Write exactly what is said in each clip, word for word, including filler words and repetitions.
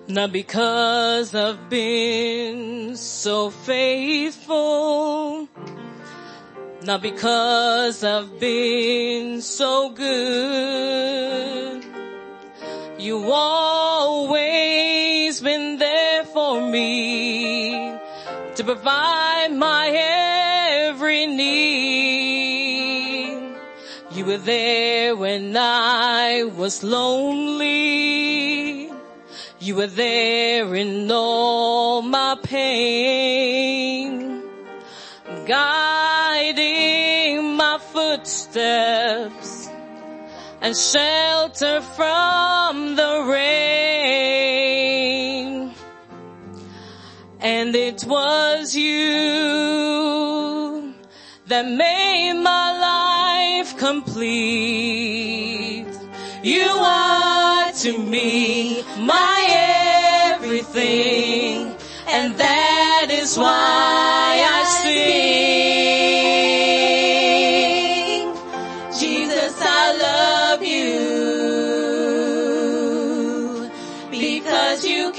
Not because I've been so faithful, not because I've been so good. You've always been there for me to provide my every need. You were there when I was lonely. You were there in all my pain, guiding my footsteps and shelter from the rain. And it was you that made my life complete. You are to me my everything, and that is why I sing. Jesus, I love you because you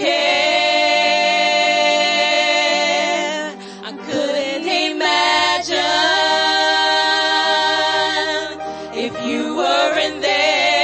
care. I couldn't imagine if you weren't there.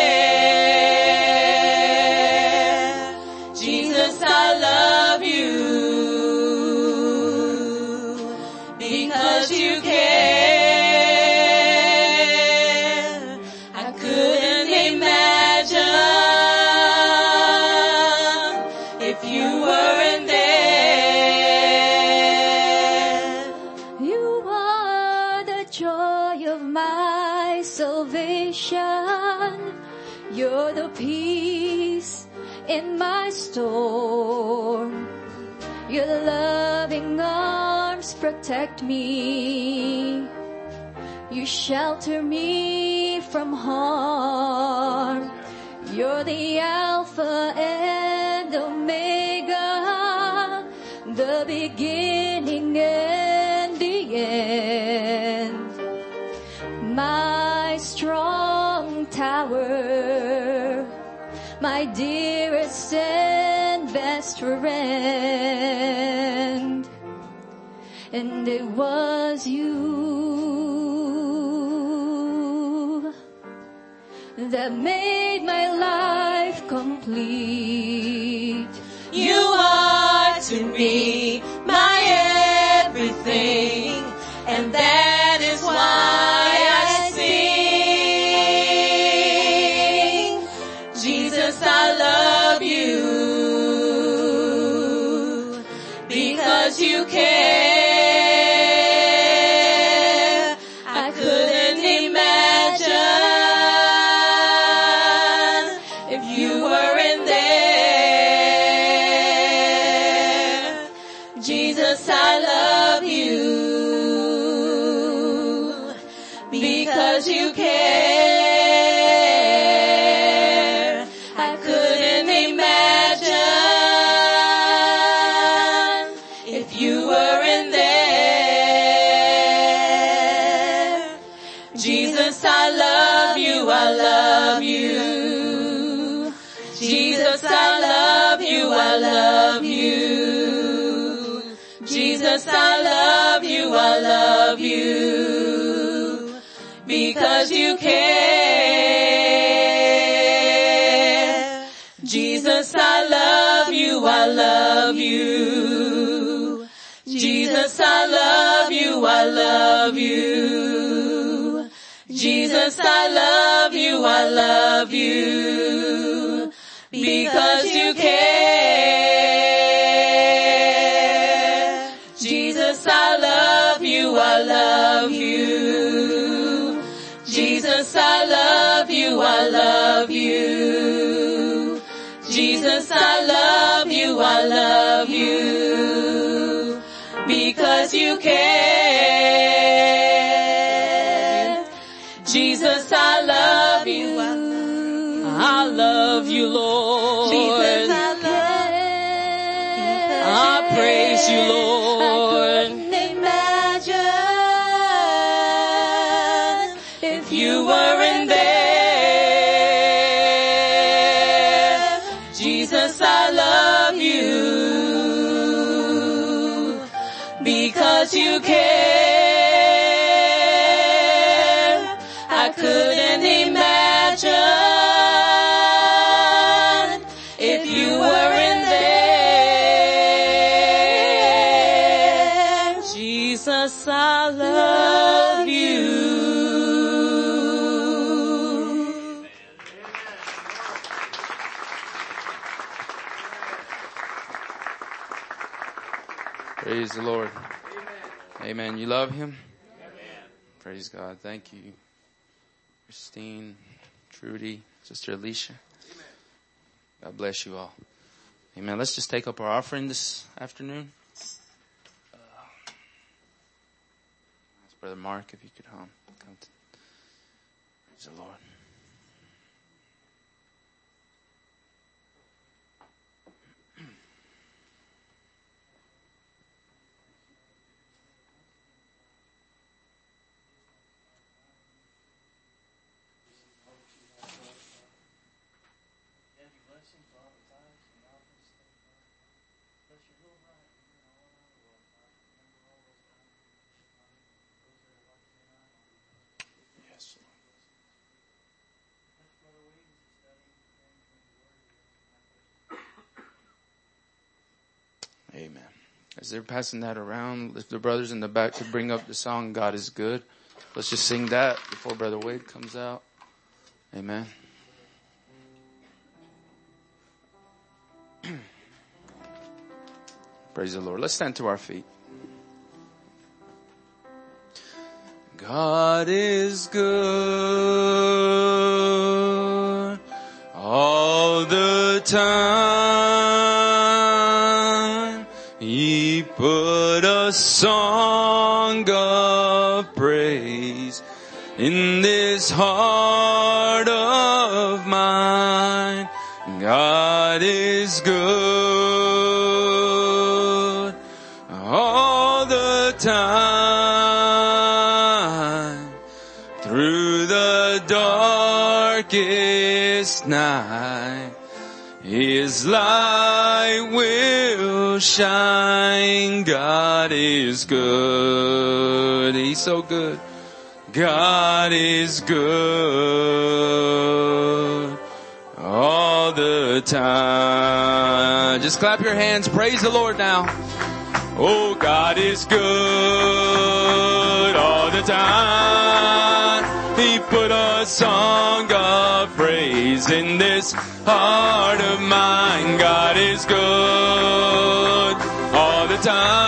You're the peace in my storm. Your loving arms protect me. You shelter me from harm. You're the Alpha and Omega, the beginning and the end. My strong tower, my dearest and best friend. And it was you that made my life complete. You are to me my everything, and that is why I sing. Jesus, I love you because you care. I couldn't imagine if you weren't there. Jesus, I love you because you care. I couldn't imagine if you weren't there. Jesus, I love you, I love you. Jesus, I love you, I love you. Jesus, I love you, I love you because you care. Jesus, I love you, I love you. Jesus, I love you, I love you. Jesus, I love you, I love you because you care. Jesus, I love you, I love you. Jesus, I love you, I love you. Jesus, I love you, I love you because you care. Jesus, I love you. I love you, Lord. Jesus, I love you. I praise you, Lord. I couldn't imagine if you weren't there. Jesus, I love you care. I couldn't imagine if you weren't there. Jesus, I love you. Praise the Lord. Amen. Amen. You love him? Amen. Praise God. Thank you, Christine, Trudy, Sister Alicia. Amen. God bless you all. Amen. Let's just take up our offering this afternoon. Uh, Brother Mark, if you could um, come to. Praise the Lord. Amen. As they're passing that around, if the brothers in the back could bring up the song, God is Good. Let's just sing that before Brother Wade comes out. Amen. Praise the Lord. Let's stand to our feet. God is good all the time. He put a song of praise in this heart of mine. God is good all the time. Through the darkest night, His light will shine. God is good. He's so good. God is good all the time. Just clap your hands. Praise the Lord now. Oh, God is good all the time. He put a song of praise in this heart of mine. God is good all the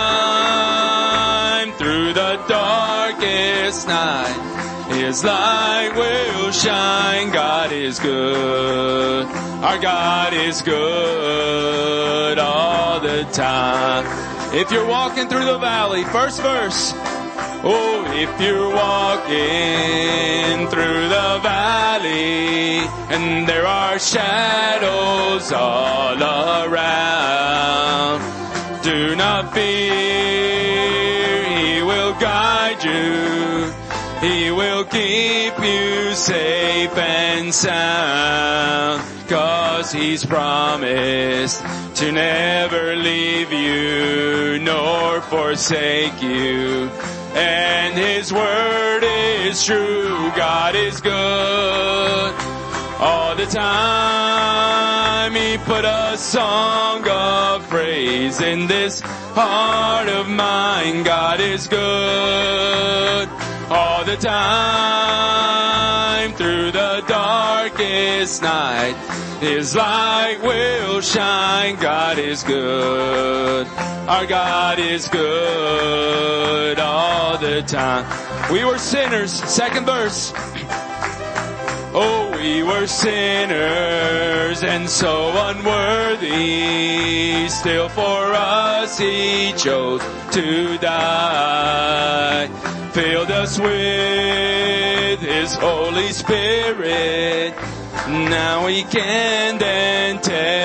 time. Through the darkest night, His light will shine. God is good. Our God is good all the time. If you're walking through the valley, first verse. Oh, if you're walking through the valley and there are shadows all around, do not fear. He will guide you. He will keep you safe and sound. 'Cause He's promised to never leave you nor forsake you. And His word is true. God is good all the time. He put a song of praise in this heart of mine. God is good all the time. Through the darkest night, His light will shine. God is good. Our God is good all the time. We were sinners. Second verse. Oh, we were sinners and so unworthy. Still for us He chose to die. Filled us with His Holy Spirit. Now we can then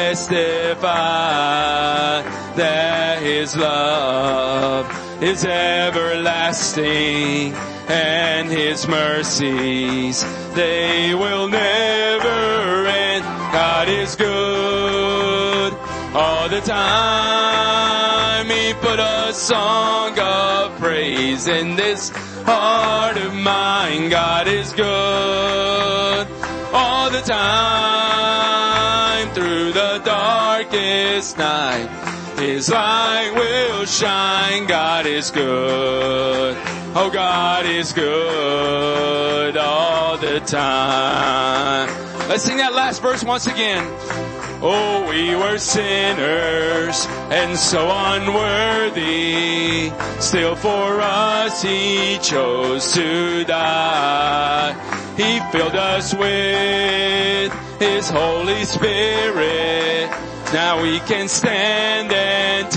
testify that His love is everlasting and His mercies, they will never end. God is good all the time. He me put a song of praise in this heart of mine. God is good all the time. Through the darkest night, His light will shine. God is good. Oh, God is good all the time. Let's sing that last verse once again. Oh, we were sinners and so unworthy. Still for us He chose to die. He filled us with His Holy Spirit. Now we can stand and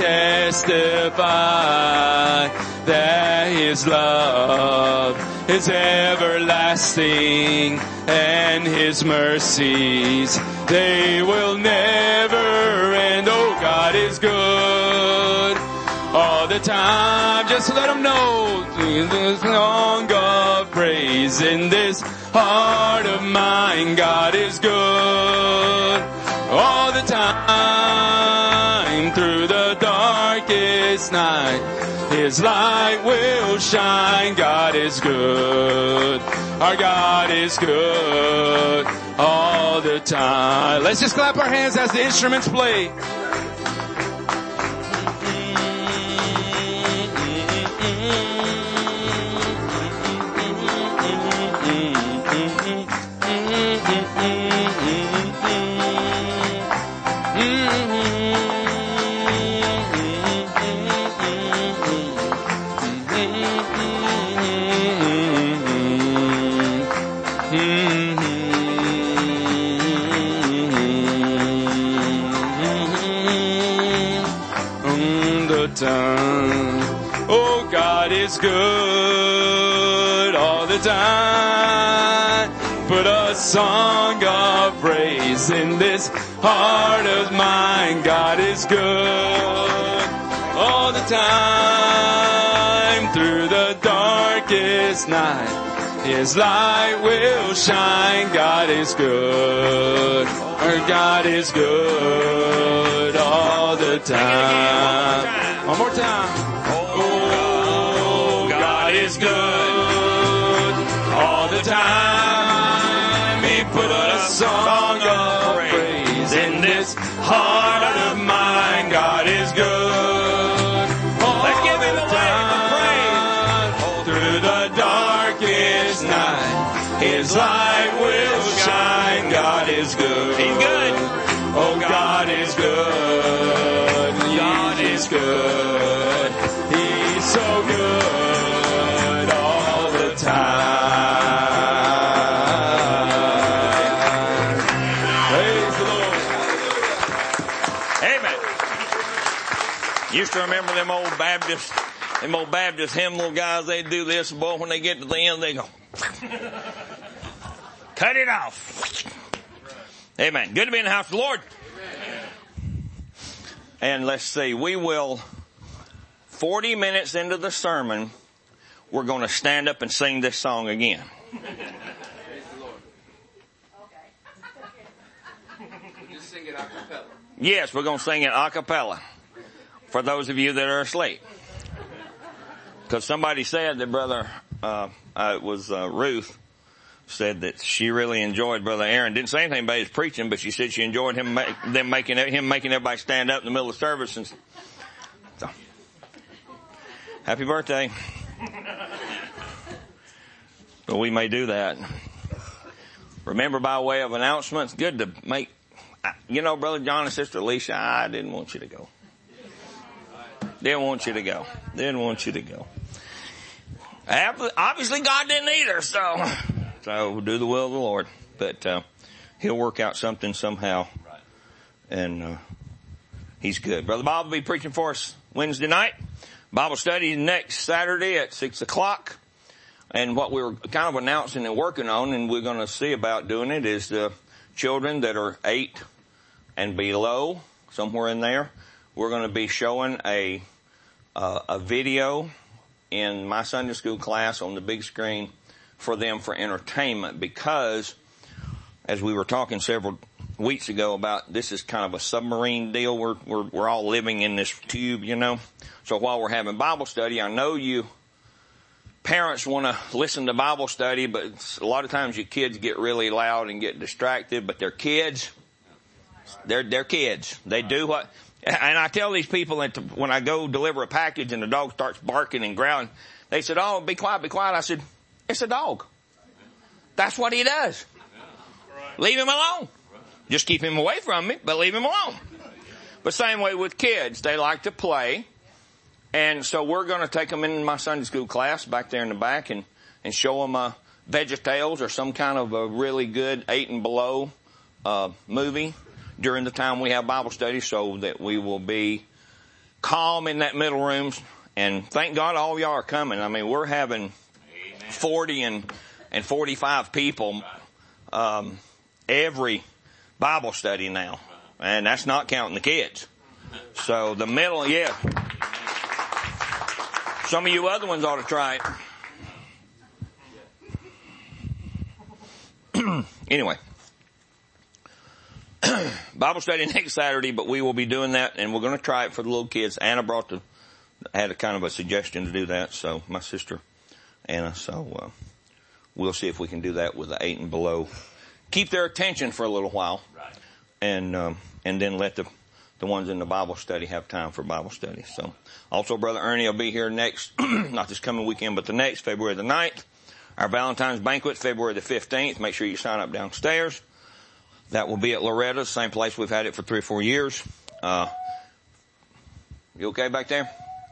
testify that His love is everlasting and His mercies, they will never end. Oh, God is good all the time. Just let Him know. The song of praise in this heart of mine. God is good all the time. Through the darkest night, His light will shine. God is good. Our God is good all the time. Let's just clap our hands as the instruments play. Oh, God is good all the time. Put a song of praise in this heart of mine. God is good all the time. Through the darkest night, His light will shine. God is good. Our God is good all the time. One more time. Oh, God is good all the time. He put a song of praise in this heart of mine. God is good. Let's give Him the praise. Through the darkest night, His light will shine. God is good. He's good. Oh, God is good. God is good. He's so good all the time. Praise the Lord. Amen. Used to remember them old Baptist, them old Baptist hymnal guys, they do this, boy, when they get to the end, they go, cut it off. Amen. Good to be in the house of the Lord. And let's see, we will, forty minutes into the sermon, we're going to stand up and sing this song again. Praise the Lord. Okay. Just sing it a cappella. Yes, we're going to sing it a cappella for those of you that are asleep. Because somebody said that Brother, uh, uh, it was uh, Ruth, said that she really enjoyed Brother Aaron. Didn't say anything about his preaching, but she said she enjoyed him make, them making him making everybody stand up in the middle of service. And so, happy birthday! But we may do that. Remember, by way of announcements, good to make. You know, Brother John and Sister Alicia, I didn't want you to go. Didn't want you to go. Didn't want you to go. Obviously, God didn't either. So. So we'll do the will of the Lord, but uh, He'll work out something somehow, and uh, He's good. Brother Bob will be preaching for us Wednesday night. Bible study next Saturday at six o'clock. And what we were kind of announcing and working on, and we're going to see about doing it, is the children that are eight and below, somewhere in there. We're going to be showing a uh, a video in my Sunday school class on the big screen for them for entertainment, because as we were talking several weeks ago about this is kind of a submarine deal. We're, we're, we're all living in this tube, you know. So while we're having Bible study, I know you parents want to listen to Bible study, but a lot of times your kids get really loud and get distracted, but they're kids. They're, they're kids. They do what, and I tell these people that when I go deliver a package and the dog starts barking and growling, they said, oh, be quiet, be quiet. I said, it's a dog. That's what he does. Leave him alone. Just keep him away from me, but leave him alone. But same way with kids. They like to play. And so we're going to take them in my Sunday school class back there in the back and, and show them uh, VeggieTales or some kind of a really good eight and below uh, movie during the time we have Bible study so that we will be calm in that middle room. And thank God all y'all are coming. I mean, we're having forty and, and forty-five people um, every Bible study now. And that's not counting the kids. So the middle, yeah. Some of you other ones ought to try it. Anyway. Bible study next Saturday, but we will be doing that, and we're going to try it for the little kids. Anna brought the, had a kind of a suggestion to do that, so my sister Anna, so uh, we'll see if we can do that with the eight and below. Keep their attention for a little while, and um, and then let the the ones in the Bible study have time for Bible study. So, also, Brother Ernie will be here next, not this coming weekend, but the next, February the ninth. Our Valentine's banquet, February the fifteenth. Make sure you sign up downstairs. That will be at Loretta's, same place we've had it for three or four years. Uh, you okay back there?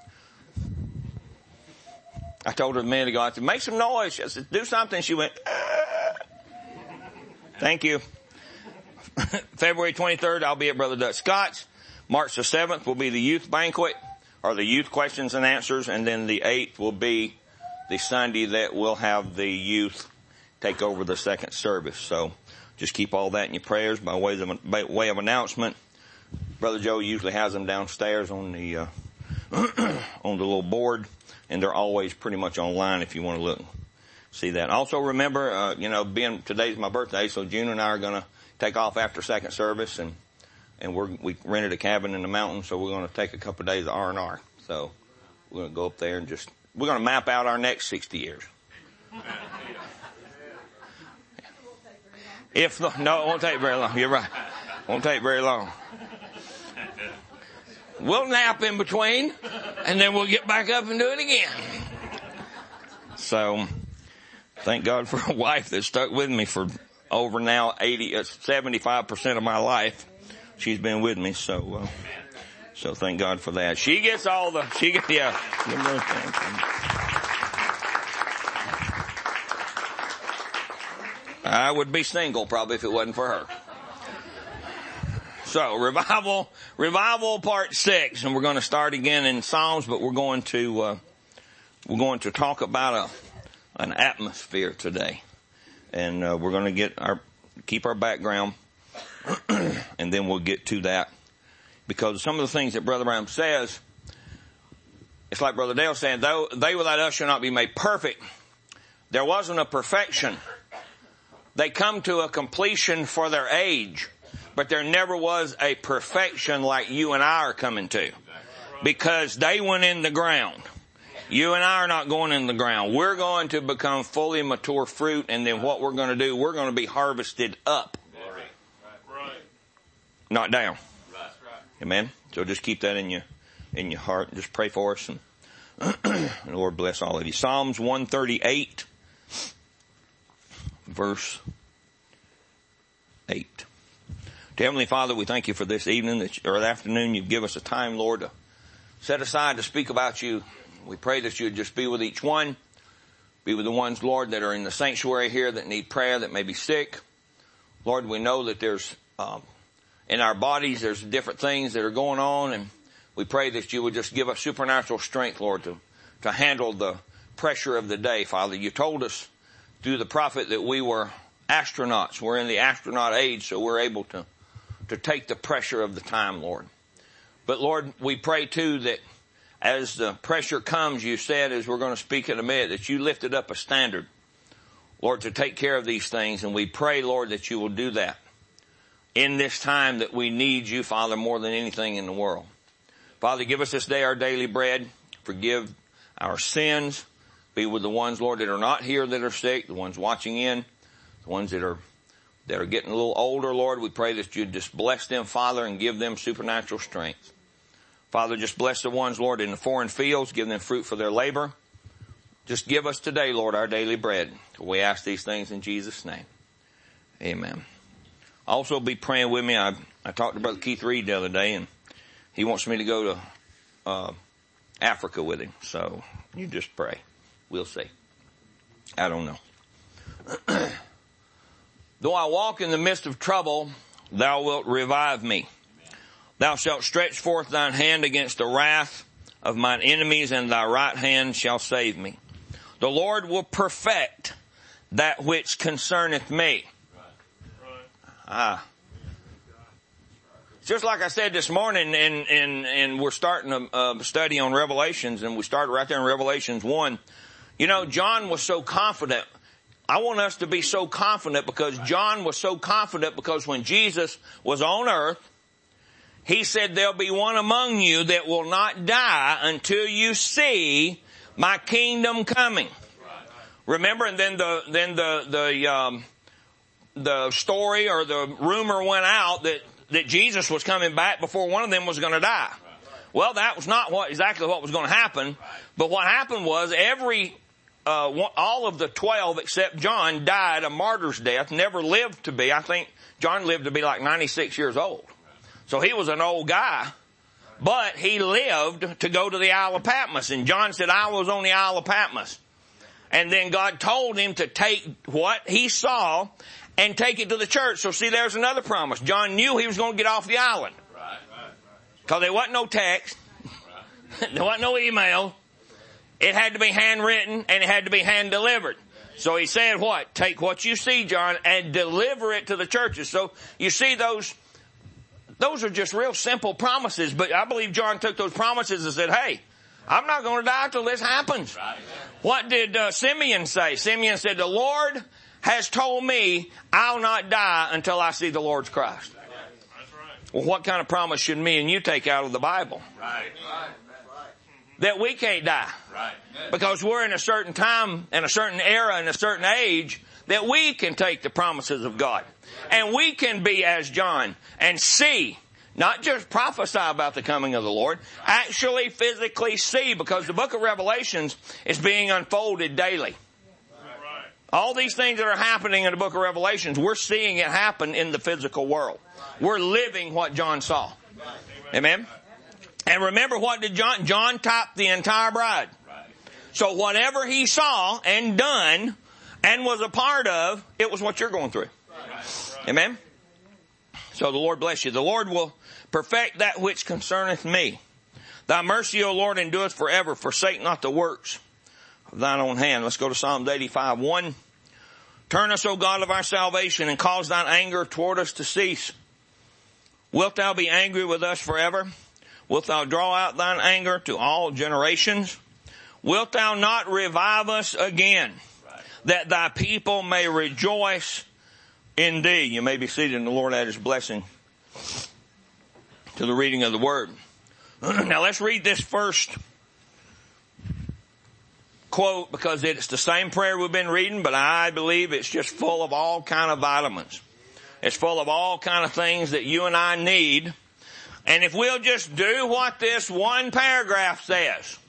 I told her a minute ago, I said, make some noise. I said, do something. She went, ah. Thank you. February twenty-third, I'll be at Brother Dutch Scott's. March the seventh will be the youth banquet, or the youth questions and answers, and then the eighth will be the Sunday that we'll have the youth take over the second service. So just keep all that in your prayers by way of, by way of announcement. Brother Joe usually has them downstairs on the uh, on the little board, and they're always pretty much online if you want to look, see that. Also remember, uh, you know, being today's my birthday, so June and I are going to take off after second service, and and we're, we rented a cabin in the mountains, so we're going to take a couple of days of R and R. So we're going to go up there and just, we're going to map out our next sixty years. If the, no, it won't take very long. You're right. It won't take very long. We'll nap in between, and then we'll get back up and do it again. So, thank God for a wife that stuck with me for over now eighty, uh, seventy-five percent of my life. She's been with me, so, uh, so thank God for that. She gets all the, she gets, yeah. I would be single probably if it wasn't for her. So, revival, revival part six, and we're going to start again in Psalms, but we're going to, uh, we're going to talk about a, an atmosphere today. And, uh, we're going to get our, keep our background, and then we'll get to that. Because some of the things that Brother Brown says, it's like Brother Dale saying, though they without us shall not be made perfect. There wasn't a perfection. They come to a completion for their age, but there never was a perfection like you and I are coming to. Because they went in the ground. You and I are not going in the ground. We're going to become fully mature fruit, and then what we're going to do, we're going to be harvested up. Not down. Amen. So just keep that in your, in your heart. Just pray for us, and, and the Lord bless all of you. Psalms one thirty-eight. Verse eight. Dear Heavenly Father, we thank you for this evening that, or afternoon. You've given us a time, Lord, to set aside to speak about you. We pray that you would just be with each one. Be with the ones, Lord, that are in the sanctuary here that need prayer, that may be sick. Lord, we know that there's, um, in our bodies, there's different things that are going on, and we pray that you would just give us supernatural strength, Lord, to, to handle the pressure of the day, Father. You told us through the prophet that we were astronauts. We're in the astronaut age, so we're able to, to take the pressure of the time, Lord. But Lord, we pray too that as the pressure comes, you said, as we're going to speak in a minute, that you lifted up a standard, Lord, to take care of these things. And we pray, Lord, that you will do that in this time that we need you, Father, more than anything in the world. Father, give us this day our daily bread. Forgive our sins. Be with the ones, Lord, that are not here that are sick, the ones watching in, the ones that are that are getting a little older, Lord. We pray that you'd just bless them, Father, and give them supernatural strength. Father, just bless the ones, Lord, in the foreign fields. Give them fruit for their labor. Just give us today, Lord, our daily bread. We ask these things in Jesus' name. Amen. Also be praying with me. I, I talked to Brother Keith Reed the other day, and he wants me to go to uh Africa with him. So you just pray. We'll see. I don't know. Though I walk in the midst of trouble, thou wilt revive me. Thou shalt stretch forth thine hand against the wrath of mine enemies, and thy right hand shall save me. The Lord will perfect that which concerneth me. Ah. Just like I said this morning, and, and, and we're starting a, a study on Revelations, and we started right there in Revelations one. You know, John was so confident. I want us to be so confident because John was so confident because when Jesus was on earth, he said, there'll be one among you that will not die until you see my kingdom coming. Remember, and then the, then the, the, um, the story or the rumor went out that, that Jesus was coming back before one of them was going to die. Well, that was not what, exactly what was going to happen. But what happened was every, uh, all of the twelve except John died a martyr's death, never lived to be. I think John lived to be like ninety-six years old. So he was an old guy, but he lived to go to the Isle of Patmos. And John said, I was on the Isle of Patmos. And then God told him to take what he saw and take it to the church. So see, there's another promise. John knew he was going to get off the island. Because there wasn't no text. There wasn't no email. It had to be handwritten and it had to be hand delivered. So he said what? Take what you see, John, and deliver it to the churches. So you see those, those are just real simple promises. But I believe John took those promises and said, hey, I'm not going to die till this happens. What did uh, Simeon say? Simeon said, the Lord has told me I'll not die until I see the Lord's Christ. Well, what kind of promise should me and you take out of the Bible? Right. That we can't die. Right. Because we're in a certain time, in a certain era, in a certain age, that we can take the promises of God. And we can be as John and see, not just prophesy about the coming of the Lord, actually physically see, because the book of Revelations is being unfolded daily. All these things that are happening in the book of Revelations, we're seeing it happen in the physical world. We're living what John saw. Amen? And remember, what did John, John typed the entire bride. So whatever he saw and done and was a part of, it was what you're going through. Amen? So the Lord bless you. The Lord will perfect that which concerneth me. Thy mercy, O Lord, endureth forever. Forsake not the works of thine own hand. Let's go to Psalms eighty-five one. Turn us, O God of our salvation, and cause thine anger toward us to cease. Wilt thou be angry with us forever? Wilt thou draw out thine anger to all generations? Wilt thou not revive us again, that thy people may rejoice in thee? You may be seated, and the Lord add his blessing to the reading of the word. Now let's read this first quote, because it's the same prayer we've been reading, but I believe it's just full of all kind of vitamins. It's full of all kind of things that you and I need. And if we'll just do what this one paragraph says,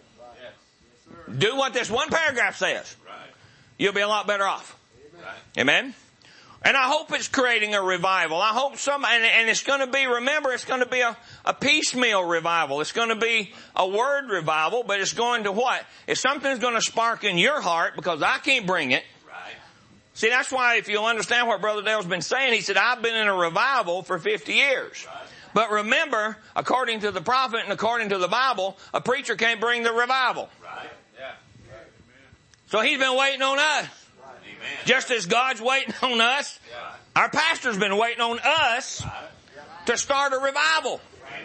do what this one paragraph says, you'll be a lot better off. Amen? And I hope it's creating a revival. I hope some, and, and it's going to be, remember, it's going to be a, a piecemeal revival. It's going to be a word revival, but it's going to what? If something's going to spark in your heart, because I can't bring it. Right. See, that's why if you'll understand what Brother Dale's been saying, he said, I've been in a revival for fifty years. Right. But remember, according to the prophet and according to the Bible, a preacher can't bring the revival. Right. Yeah. Right. So he's been waiting on us. Just as God's waiting on us, our pastor's been waiting on us to start a revival.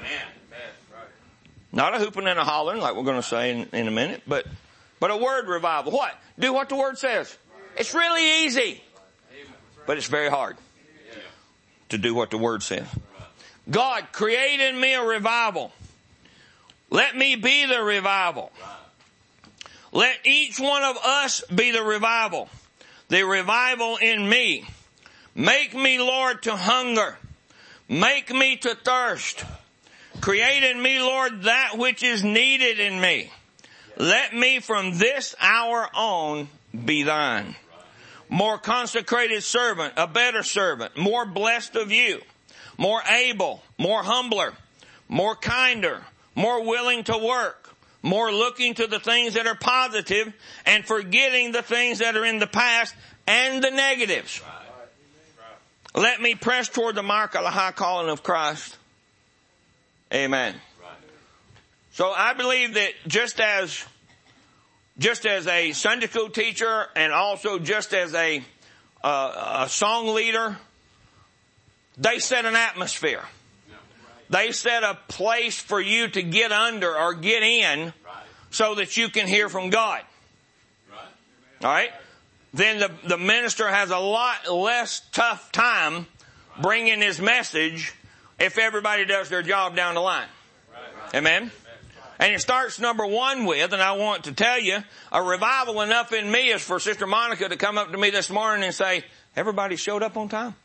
Not a hooping and a hollering like we're going to say in, in a minute, but, but a word revival. What? Do what the word says. It's really easy, but it's very hard. to do what the Word says. God, create in me a revival. Let me be the revival. Let each one of us be the revival. The revival in me. Make me, Lord, to hunger. Make me to thirst. Create in me, Lord, that which is needed in me. Let me from this hour on be thine. More consecrated servant, a better servant, more blessed of you, more able, more humbler, more kinder, more willing to work, more looking to the things that are positive and forgetting the things that are in the past and the negatives. Let me press toward the mark of the high calling of Christ. Amen. So I believe that just as Just as a Sunday school teacher and also just as a, uh, a song leader, they set an atmosphere. They set a place for you to get under or get in so that you can hear from God. All right? Then the, the minister has a lot less tough time bringing his message if everybody does their job down the line. Amen? And it starts number one with, and I want to tell you, a revival enough in me is for Sister Monica to come up to me this morning and say, everybody showed up on time?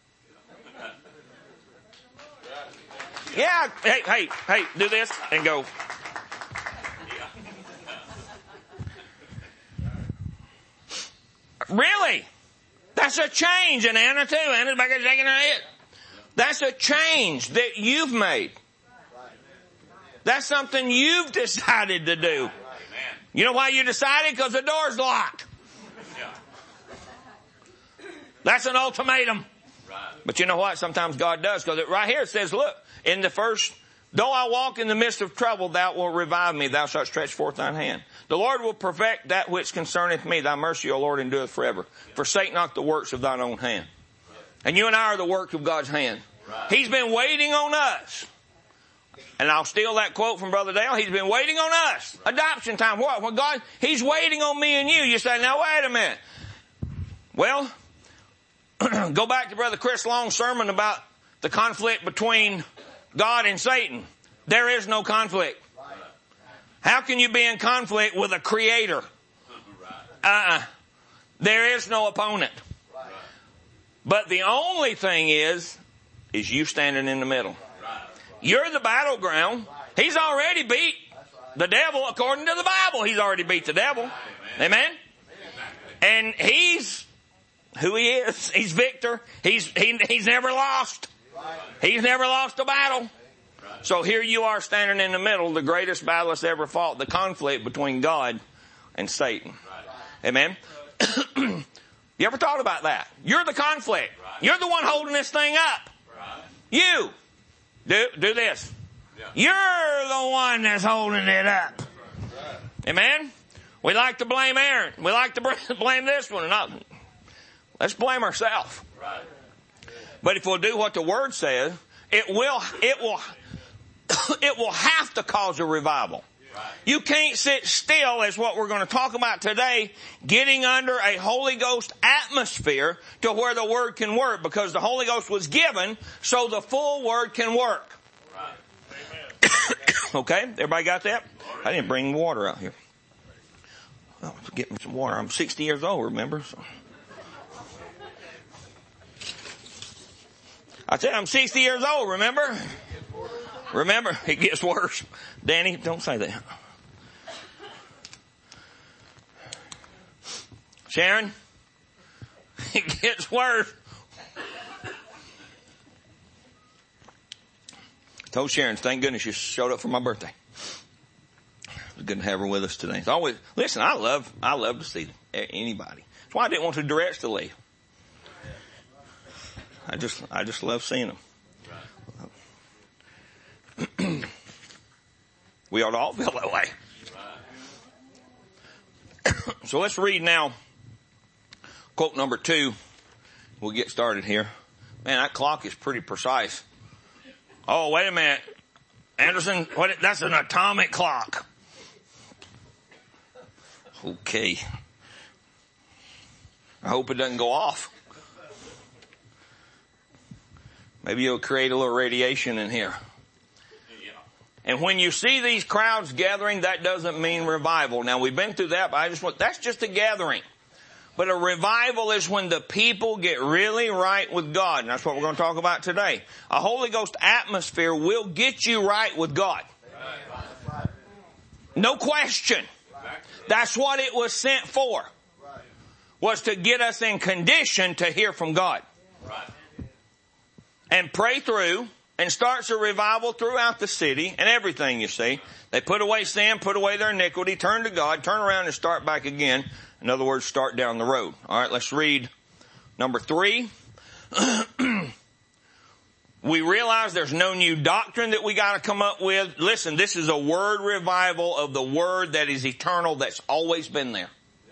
Yeah, hey, hey, hey, do this and go. Really? That's a change. And Anna too. Anna's back there shaking her head. That's a change that you've made. That's something you've decided to do. You know why you decided? Because the door's locked. That's an ultimatum. But you know what? Sometimes God does. Because right here it says, look, in the first, though I walk in the midst of trouble, thou wilt revive me. Thou shalt stretch forth thine hand. The Lord will perfect that which concerneth me. Thy mercy, O Lord, endureth forever. Forsake not the works of thine own hand. And you and I are the works of God's hand. He's been waiting on us. And I'll steal that quote from Brother Dale. He's been waiting on us. Adoption time. What? Well, God, He's waiting on me and you. You say, now wait a minute. Well, go back to Brother Chris Long's sermon about the conflict between God and Satan. There is no conflict. How can you be in conflict with a creator? Uh-uh. There is no opponent. But the only thing is, is you standing in the middle. You're the battleground. He's already beat the devil according to the Bible. He's already beat the devil. Amen? And he's who he is. He's victor. He's, he, he's never lost. He's never lost a battle. So here you are standing in the middle, the greatest battle that's ever fought, the conflict between God and Satan. Amen? You ever thought about that? You're the conflict. You're the one holding this thing up. You. Do, do this. You're the one that's holding it up. Amen? We like to blame Aaron. We like to blame this one. Not, let's blame ourselves. But if we'll do what the Word says, it will, it will, it will have to cause a revival. You can't sit still, as what we're going to talk about today, getting under a Holy Ghost atmosphere to where the Word can work, because the Holy Ghost was given so the full Word can work. Right. Okay? Everybody got that? I didn't bring water out here. Oh, get me some water. I'm sixty years old, remember? So. I said I'm sixty years old, remember? Remember, it gets worse. Danny, don't say that. Sharon, it gets worse. Told Sharon, thank goodness she showed up for my birthday. It was good to have her with us today. It's always, listen, I love, I love to see anybody. That's why I didn't want to direct to leave. I just, I just love seeing them. We ought to all feel that way. So let's read now quote number two. We'll get started here. Man, that clock is pretty precise. Oh, wait a minute. Anderson, what, that's an atomic clock. Okay. I hope it doesn't go off. Maybe you'll create a little radiation in here. And when you see these crowds gathering, that doesn't mean revival. Now we've been through that, but I just want, that's just a gathering. But a revival is when the people get really right with God. And that's what we're going to talk about today. A Holy Ghost atmosphere will get you right with God. No question. That's what it was sent for. Was to get us in condition to hear from God. And pray through. And starts a revival throughout the city and everything, you see. They put away sin, put away their iniquity, turn to God, turn around and start back again. In other words, start down the road. All right, let's read number three. We realize there's no new doctrine that we got to come up with. Listen, this is a word revival of the word that is eternal, that's always been there.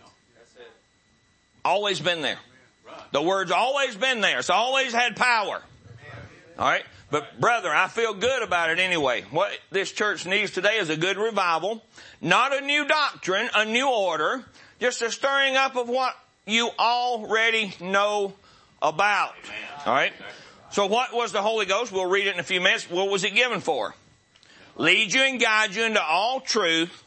Always been there. The word's always been there. It's always had power. All right. But brother, I feel good about it anyway. What this church needs today is a good revival. Not a new doctrine, a new order. Just a stirring up of what you already know about. All right. So what was the Holy Ghost? We'll read it in a few minutes. What was it given for? Lead you and guide you into all truth.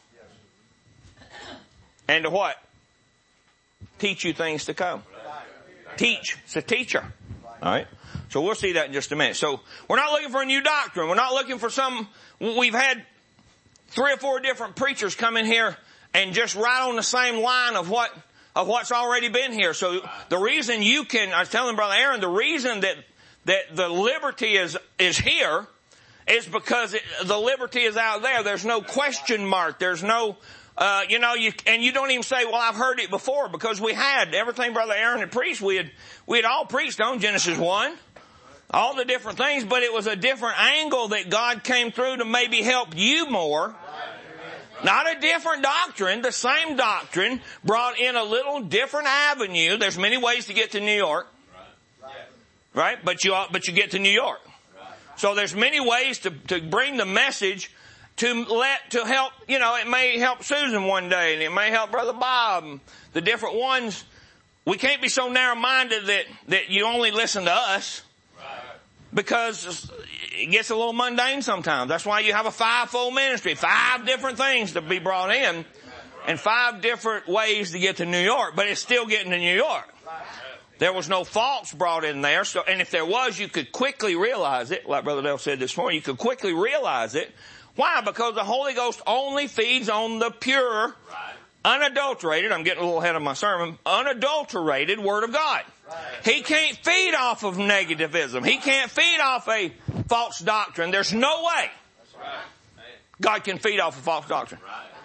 And to what? Teach you things to come. Teach. It's a teacher. All right. So we'll see that in just a minute. So we're not looking for a new doctrine. We're not looking for some, we've had three or four different preachers come in here and just right on the same line of what, of what's already been here. So the reason you can, I was telling Brother Aaron, the reason that, that the liberty is, is here is because it, the liberty is out there. There's no question mark. There's no, uh, you know, you, and you don't even say, well, I've heard it before, because we had everything Brother Aaron had preached. We had, we had all preached on Genesis one. All the different things, but it was a different angle that God came through to maybe help you more. Not a different doctrine, the same doctrine brought in a little different avenue. There's many ways to get to New York. Right? But you, but you get to New York. So there's many ways to, to bring the message to let, to help, you know, it may help Susan one day and it may help Brother Bob and the different ones. We can't be so narrow-minded that, that you only listen to us. Because it gets a little mundane sometimes. That's why you have a five-fold ministry. Five different things to be brought in. And five different ways to get to New York. But it's still getting to New York. There was no faults brought in there. So, and if there was, you could quickly realize it. Like Brother Dale said this morning, you could quickly realize it. Why? Because the Holy Ghost only feeds on the pure, unadulterated, I'm getting a little ahead of my sermon, unadulterated Word of God. He can't feed off of negativism. He can't feed off a false doctrine. There's no way God can feed off a false doctrine.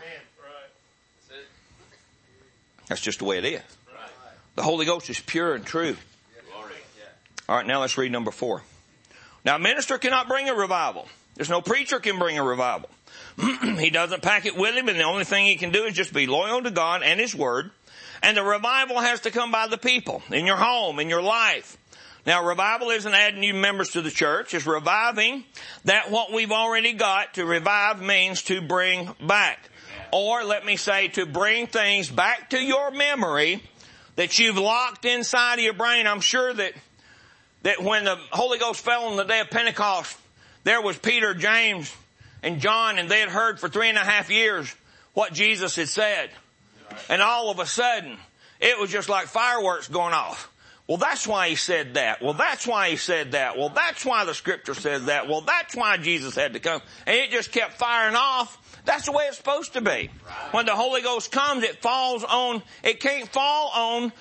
That's just the way it is. The Holy Ghost is pure and true. All right, now let's read number four. Now, a minister cannot bring a revival. There's no preacher can bring a revival. He doesn't pack it with him, and the only thing he can do is just be loyal to God and His Word. And the revival has to come by the people, in your home, in your life. Now, revival isn't adding new members to the church. It's reviving that what we've already got. To revive means to bring back. Or, let me say, to bring things back to your memory that you've locked inside of your brain. I'm sure that, that when the Holy Ghost fell on the day of Pentecost, there was Peter, James, and John, and they had heard for three and a half years what Jesus had said. And all of a sudden, it was just like fireworks going off. Well, that's why he said that. Well, that's why he said that. Well, that's why the Scripture says that. Well, that's why Jesus had to come. And it just kept firing off. That's the way it's supposed to be. When the Holy Ghost comes, it falls on, it can't fall on,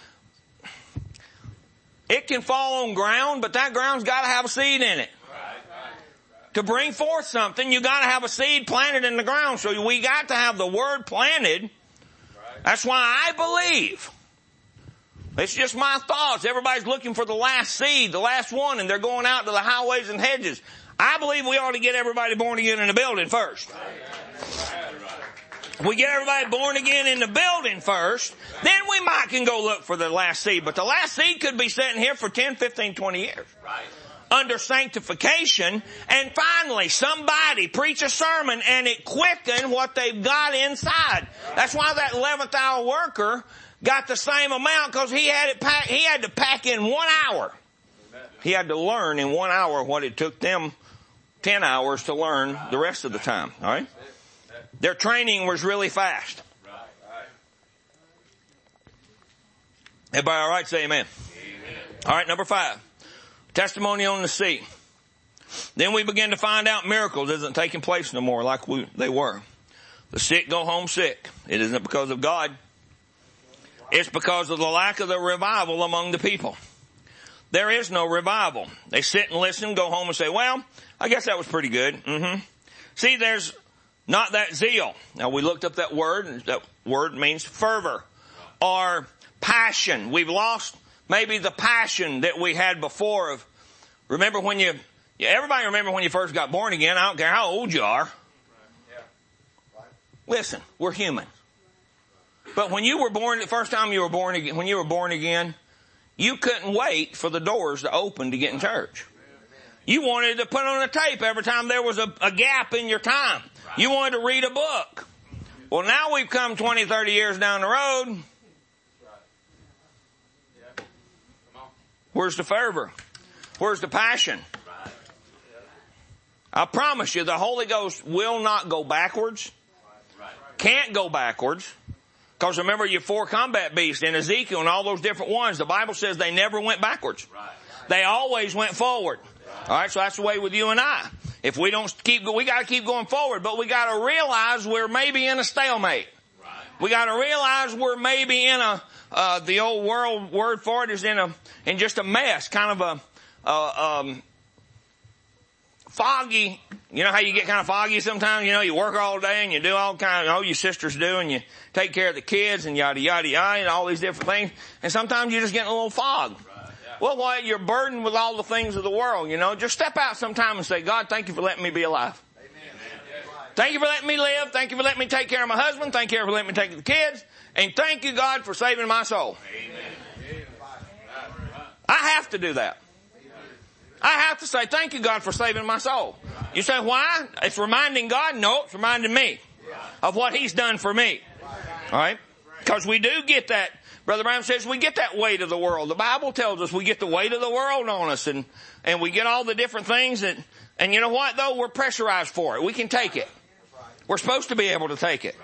it can fall on ground, but that ground's got to have a seed in it. To bring forth something, you got to have a seed planted in the ground. So we got to have the Word planted. That's why I believe. It's just my thoughts. Everybody's looking for the last seed, the last one, and they're going out to the highways and hedges. I believe we ought to get everybody born again in the building first. We get everybody born again in the building first, then we might can go look for the last seed. But the last seed could be sitting here for ten, fifteen, twenty years. Under sanctification, and finally somebody preach a sermon and it quicken what they've got inside. That's why that eleventh hour worker got the same amount, because he had it pack, he had to pack in one hour He had to learn in one hour what it took them ten hours to learn the rest of the time. All right? Their training was really fast. Everybody all right? Say amen. Amen. All right, number five. Testimony on the sea. Then we begin to find out miracles isn't taking place no more like we, they were. The sick go home sick. It isn't because of God. It's because of the lack of the revival among the people. There is no revival. They sit and listen, go home and say, well, I guess that was pretty good. Mm-hmm. See, there's not that zeal. Now we looked up that word, and that word means fervor or passion. We've lost maybe the passion that we had before of, remember when you, everybody remember when you first got born again. I don't care how old you are. Listen, we're human. But when you were born, the first time you were born again, when you were born again, you couldn't wait for the doors to open to get in church. You wanted to put on a tape every time there was a, a gap in your time. You wanted to read a book. Well, now we've come twenty, thirty years down the road. Where's the fervor? Where's the passion? I promise you, the Holy Ghost will not go backwards. Can't go backwards. Because remember your four combat beasts in Ezekiel and all those different ones, the Bible says they never went backwards. They always went forward. Alright, so that's the way with you and I. If we don't keep, we gotta keep going forward, but we gotta realize we're maybe in a stalemate. We gotta realize we're maybe in a, uh, the old world word for it is in a, in just a mess, kind of a, uh, um, foggy. You know how you get kind of foggy sometimes? You know, you work all day and you do all kind of, all your sisters do, and you take care of the kids and yada, yada, yada, and all these different things. And sometimes you just get in a little fog. Right, yeah. Well, why, you're burdened with all the things of the world, you know. Just step out sometime and say, God, thank you for letting me be alive. Amen. Thank you for letting me live. Thank you for letting me take care of my husband. Thank you for letting me take care of the kids. And thank you, God, for saving my soul. Amen. I have to do that. I have to say, thank you, God, for saving my soul. You say, why? It's reminding God? No, it's reminding me of what He's done for me. All right? Because we do get that. Brother Brown says we get that weight of the world. The Bible tells us we get the weight of the world on us, and, and we get all the different things that, and you know what, though? We're pressurized for it. We can take it. We're supposed to be able to take it.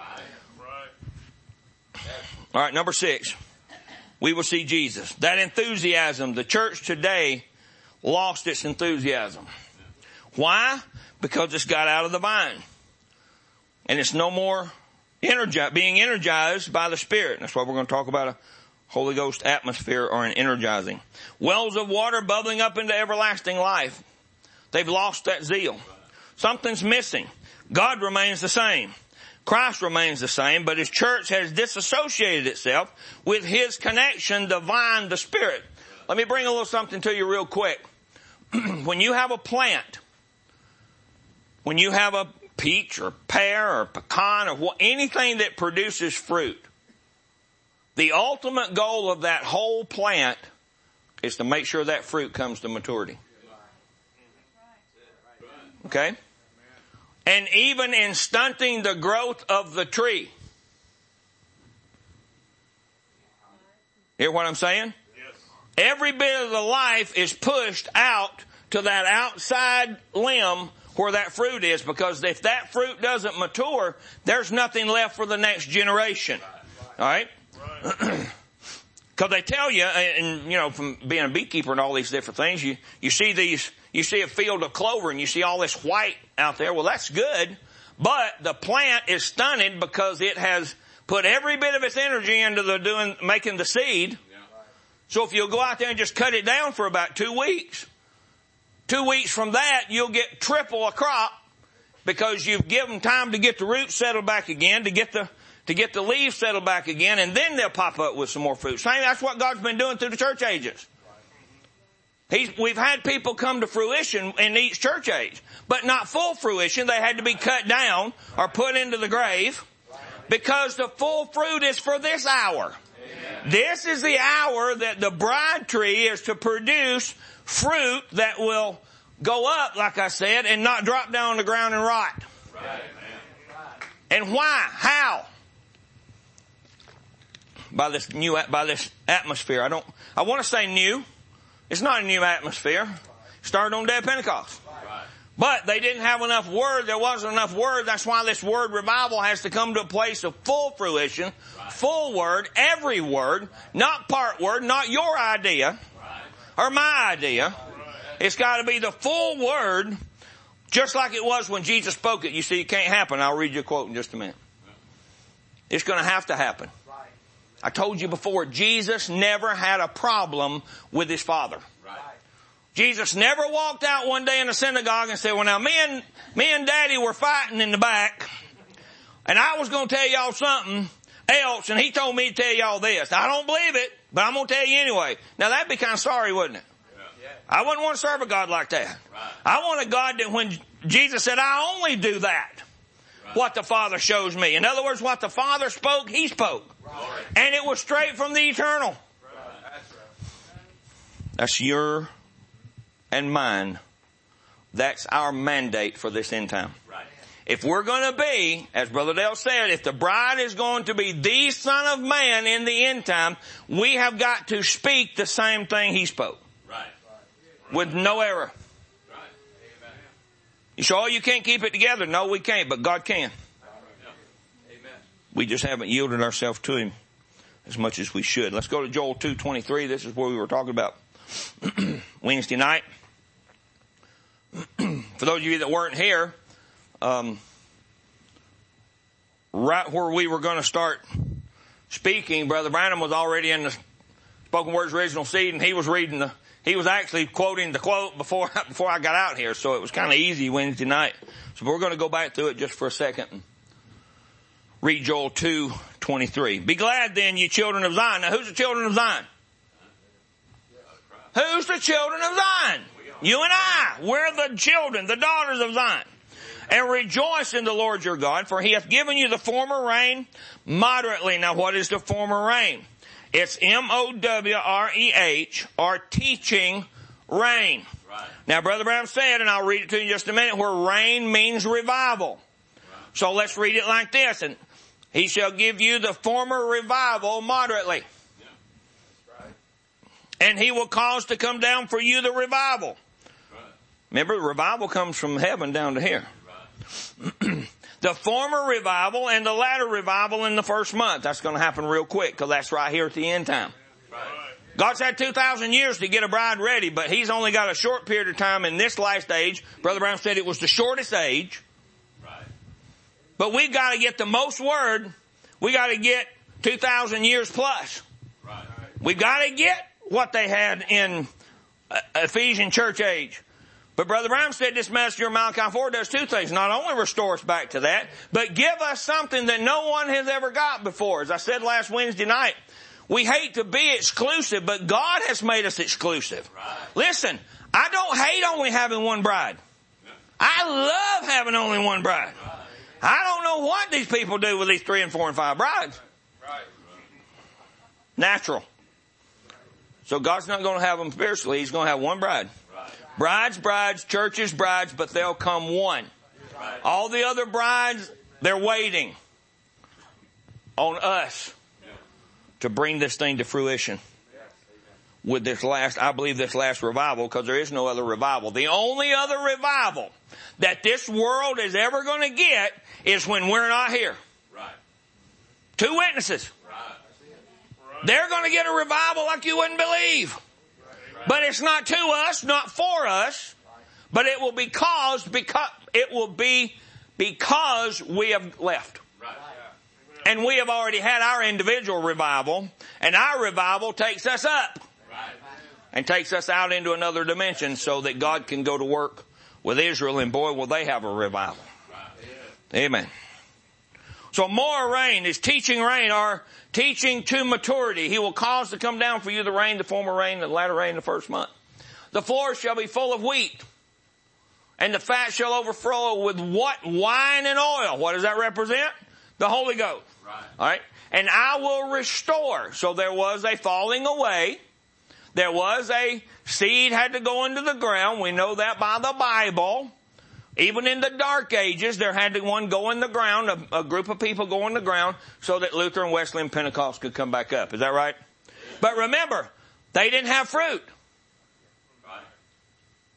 All right, number six. We will see Jesus. That enthusiasm, the church today lost its enthusiasm. Why? Because it's got out of the vine. And it's no more energi- being energized by the Spirit. That's why we're going to talk about a Holy Ghost atmosphere or an energizing. Wells of water bubbling up into everlasting life. They've lost that zeal. Something's missing. God remains the same. Christ remains the same, but His church has disassociated itself with His connection, the vine, the Spirit. Let me bring a little something to you real quick. When you have a plant, when you have a peach or pear or pecan or what, anything that produces fruit, the ultimate goal of that whole plant is to make sure that fruit comes to maturity. Okay? And even in stunting the growth of the tree. Hear what I'm saying? Every bit of the life is pushed out to that outside limb where that fruit is, because if that fruit doesn't mature, there's nothing left for the next generation. All right? Because they tell you, and you know, from being a beekeeper and all these different things, you, you see these, you see a field of clover and you see all this white out there. Well, that's good, but the plant is stunted because it has put every bit of its energy into the doing, making the seed. So if you'll go out there and just cut it down for about two weeks, two weeks from that, you'll get triple a crop because you've given time to get the roots settled back again, to get the, to get the leaves settled back again, and then they'll pop up with some more fruit. Same, that's what God's been doing through the church ages. He's, we've had people come to fruition in each church age, but not full fruition. They had to be cut down or put into the grave because the full fruit is for this hour. This is the hour that the bride tree is to produce fruit that will go up, like I said, and not drop down on the ground and rot. Right. And why? How? By this new, by this atmosphere. I don't, I want to say new, It's not a new atmosphere. It started on the day of Pentecost. But they didn't have enough word. There wasn't enough word. That's why this word revival has to come to a place of full fruition, right. Full word, every word, not part word, not your idea right. Or my idea. Right. It's got to be the full word, just like it was when Jesus spoke it. You see, it can't happen. I'll read you a quote in just a minute. It's going to have to happen. Right. I told you before, Jesus never had a problem with his Father. Right. Jesus never walked out one day in the synagogue and said, well, now me and, me and Daddy were fighting in the back, and I was going to tell y'all something else, and he told me to tell y'all this. Now, I don't believe it, but I'm going to tell you anyway. Now, that'd be kind of sorry, wouldn't it? Yeah. I wouldn't want to serve a God like that. Right. I want a God that when Jesus said, I only do that, right. What the Father shows me. In other words, what the Father spoke, he spoke. Right. And it was straight from the eternal. Right. That's your and mine. That's our mandate for this end time. Right. If we're going to be, as Brother Dale said, if the bride is going to be the Son of Man in the end time, we have got to speak the same thing he spoke. Right. With no error. Right. You say, oh, you can't keep it together. No, we can't, but God can. Amen. We just haven't yielded ourselves to him as much as we should. Let's go to Joel two twenty-three. This is where we were talking about Wednesday night. For those of you that weren't here, um, right where we were going to start speaking, Brother Branham was already in the Spoken Words Original Seed, and he was reading the, he was actually quoting the quote before, before I got out here, so it was kind of easy Wednesday night. So we're going to go back through it just for a second and read Joel two twenty-three. Be glad then, you children of Zion. Now, who's the children of Zion? Who's the children of Zion? You and I. We're the children, the daughters of Zion. And rejoice in the Lord your God, for he hath given you the former rain moderately. Now, what is the former rain? It's M O W R E H, or teaching rain. Right. Now, Brother Brown said, and I'll read it to you in just a minute, where rain means revival. Right. So let's read it like this. And he shall give you the former revival moderately. Yeah. Right. And he will cause to come down for you the revival. Right. Remember, revival comes from heaven down to here. Right. The former revival and the latter revival in the first month. That's going to happen real quick, because that's right here at the end time. Right. God's had two thousand years to get a bride ready, but he's only got a short period of time in this last age. Brother Brown said it was the shortest age. Right. But we've got to get the most word. We got to get two thousand years plus. Right. We've got to get what they had in Ephesian church age. But Brother Brown said this messenger of Malachi four does two things. Not only restore us back to that, but give us something that no one has ever got before. As I said last Wednesday night, we hate to be exclusive, but God has made us exclusive. Right. Listen, I don't hate only having one bride. I love having only one bride. Right. I don't know what these people do with these three and four and five brides. Right. Natural. So God's not going to have them spiritually. He's going to have one bride. Brides, brides, churches, brides, but they'll come one. Right. All the other brides, they're waiting on us yeah. to bring this thing to fruition. Yes. With this last, I believe this last revival, because there is no other revival. The only other revival that this world is ever going to get is when we're not here. Right. Two witnesses. Right. They're going to get a revival like you wouldn't believe. But it's not to us, not for us, but it will be caused because it will be because we have left. And we have already had our individual revival, and our revival takes us up and takes us out into another dimension so that God can go to work with Israel, and boy, will they have a revival. Amen. So more rain is teaching rain, or teaching to maturity. He will cause to come down for you the rain, the former rain, the latter rain, the first month. The floor shall be full of wheat, and the fat shall overflow with what? Wine and oil. What does that represent? The Holy Ghost. Right. All right. And I will restore. So there was a falling away. There was a seed had to go into the ground. We know that by the Bible. Even in the dark ages, there had to one go in the ground, a, a group of people go in the ground, so that Luther and Wesley and Pentecost could come back up. Is that right? But remember, they didn't have fruit.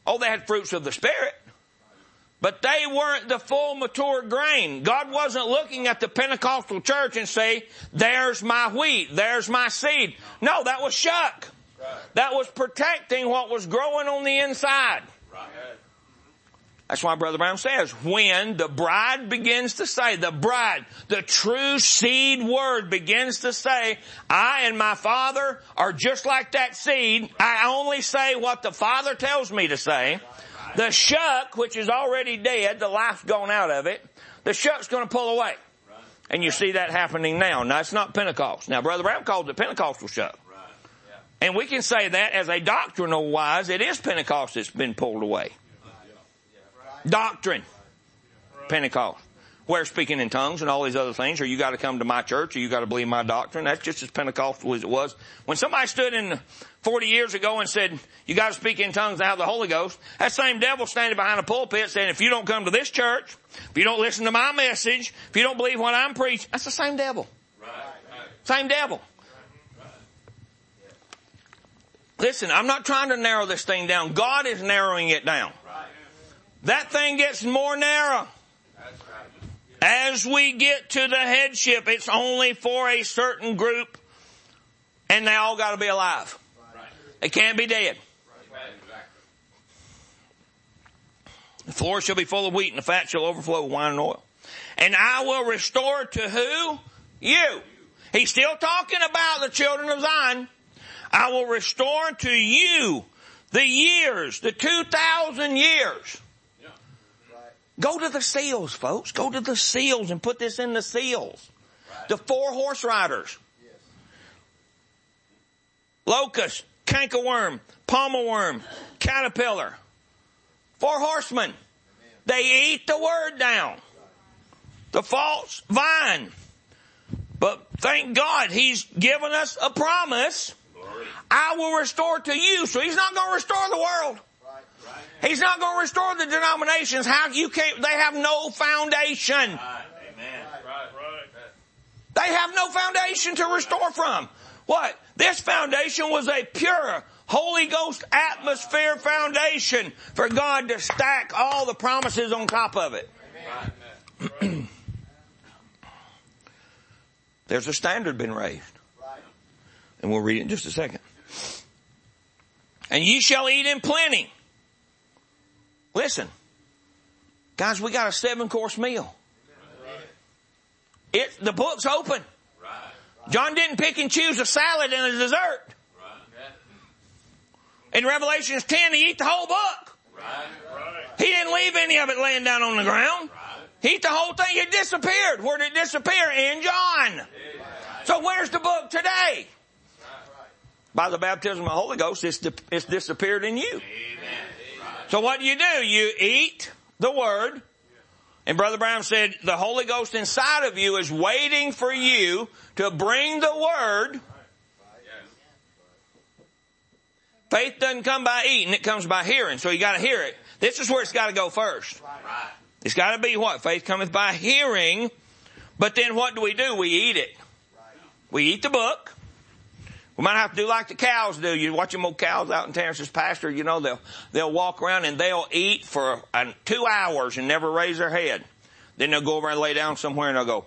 Oh, they had fruits of the Spirit. But they weren't the full mature grain. God wasn't looking at the Pentecostal church and say, there's my wheat, there's my seed. No, that was shuck. That was protecting what was growing on the inside. That's why Brother Brown says, when the bride begins to say, the bride, the true seed word begins to say, I and my Father are just like that seed. I only say what the Father tells me to say. The shuck, which is already dead, the life's gone out of it, the shuck's going to pull away. And you see that happening now. Now, it's not Pentecost. Now, Brother Brown calls it Pentecostal shuck. And we can say that as a doctrinal wise, it is Pentecost that's been pulled away. Doctrine. Pentecost. Where speaking in tongues and all these other things, or you got to come to my church, or you got to believe my doctrine. That's just as Pentecostal as it was. When somebody stood in forty years ago and said, you got to speak in tongues and have the Holy Ghost, that same devil standing behind a pulpit saying, if you don't come to this church, if you don't listen to my message, if you don't believe what I'm preaching, that's the same devil. Same devil. Listen, I'm not trying to narrow this thing down. God is narrowing it down. That thing gets more narrow. As we get to the headship, it's only for a certain group, and they all got to be alive. They can't be dead. The floor shall be full of wheat, and the fat shall overflow with wine and oil. And I will restore to who? You. He's still talking about the children of Zion. I will restore to you the years, the two thousand years. Go to the seals, folks. Go to the seals and put this in the seals. The four horse riders. Locust, cankerworm, palmerworm, caterpillar. Four horsemen. They eat the word down. The false vine. But thank God He's given us a promise. I will restore to you. So He's not going to restore the world. He's not going to restore the denominations. How you can't? They have no foundation. Amen. They have no foundation to restore from. What? This foundation was a pure Holy Ghost atmosphere foundation for God to stack all the promises on top of it. There's a standard been raised, and we'll read it in just a second. And ye shall eat in plenty. Listen, guys, we got a seven course meal. It, the book's open. John didn't pick and choose a salad and a dessert. In Revelations ten, he ate the whole book. He didn't leave any of it laying down on the ground. He ate the whole thing. It disappeared. Where did it disappear? In John. So where's the book today? By the baptism of the Holy Ghost, it's, it's disappeared in you. So what do you do? You eat the Word. And Brother Brown said the Holy Ghost inside of you is waiting for you to bring the Word. Faith doesn't come by eating, it comes by hearing. So you got to hear it. This is where it's got to go first. It's got to be what? Faith cometh by hearing. But then what do we do? We eat it. We eat the book. We might have to do like the cows do. You watch them old cows out in Terrence's pasture, you know, they'll, they'll walk around and they'll eat for uh, two hours and never raise their head. Then they'll go over and lay down somewhere and they'll go.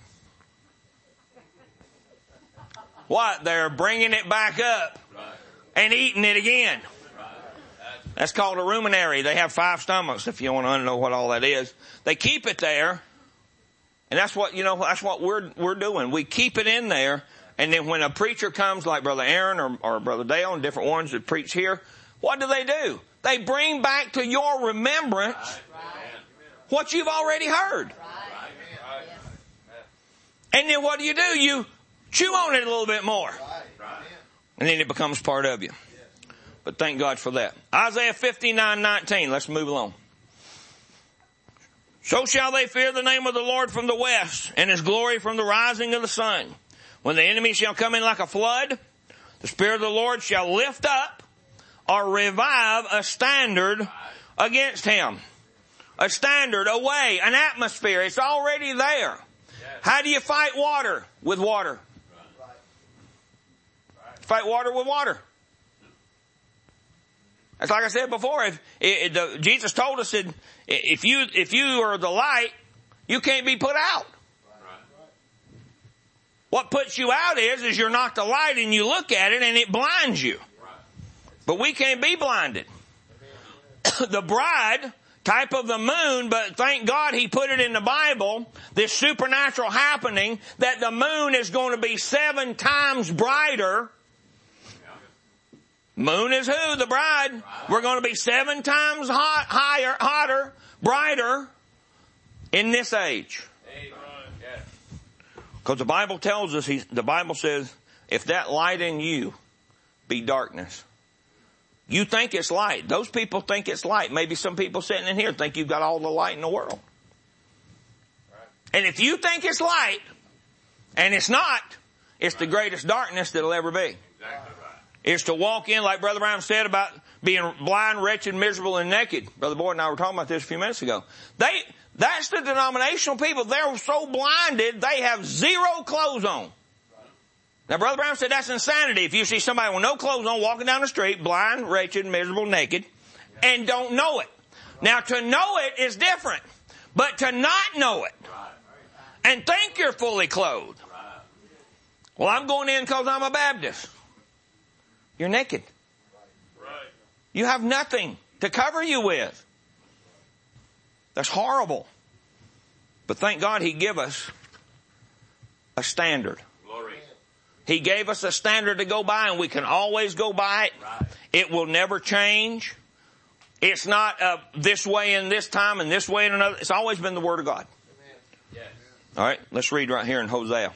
What? They're bringing it back up and eating it again. That's called a ruminary. They have five stomachs, if you want to know what all that is. They keep it there. And that's what, you know, that's what we're, we're doing. We keep it in there. And then when a preacher comes like Brother Aaron or, or Brother Dale and different ones that preach here, what do they do? They bring back to your remembrance what you've already heard. And then what do you do? You chew on it a little bit more. And then it becomes part of you. But thank God for that. Isaiah fifty-nine nineteen. Let's move along. So shall they fear the name of the Lord from the west, and His glory from the rising of the sun. When the enemy shall come in like a flood, the Spirit of the Lord shall lift up or revive a standard against him. A standard, a way, an atmosphere. It's already there. How do you fight water? With water. Fight water with water. It's like I said before, if, if the, Jesus told us that if you, if you are the light, you can't be put out. What puts you out is, is you're not the light and you look at it and it blinds you. But we can't be blinded. The bride, type of the moon, but thank God he put it in the Bible, this supernatural happening that the moon is going to be seven times brighter. Moon is who? The bride. We're going to be seven times hot, higher, hotter, brighter in this age. Because the Bible tells us, he, the Bible says, if that light in you be darkness, you think it's light. Those people think it's light. Maybe some people sitting in here think you've got all the light in the world. And if you think it's light, and it's not, it's the greatest darkness that'll ever be. It's to walk in, like Brother Brown said about being blind, wretched, miserable, and naked. Brother Boyd and I were talking about this a few minutes ago. They, that's the denominational people. They're so blinded, they have zero clothes on. Now, Brother Brown said that's insanity. If you see somebody with no clothes on walking down the street, blind, wretched, miserable, naked, and don't know it. Now, to know it is different. But to not know it and think you're fully clothed. Well, I'm going in because I'm a Baptist. You're naked. You have nothing to cover you with. That's horrible. But thank God he gave us a standard. Glory. He gave us a standard to go by, and we can always go by it. Right. It will never change. It's not uh, this way in this time and this way in another. It's always been the Word of God. Yes. All right, let's read right here in Hosea.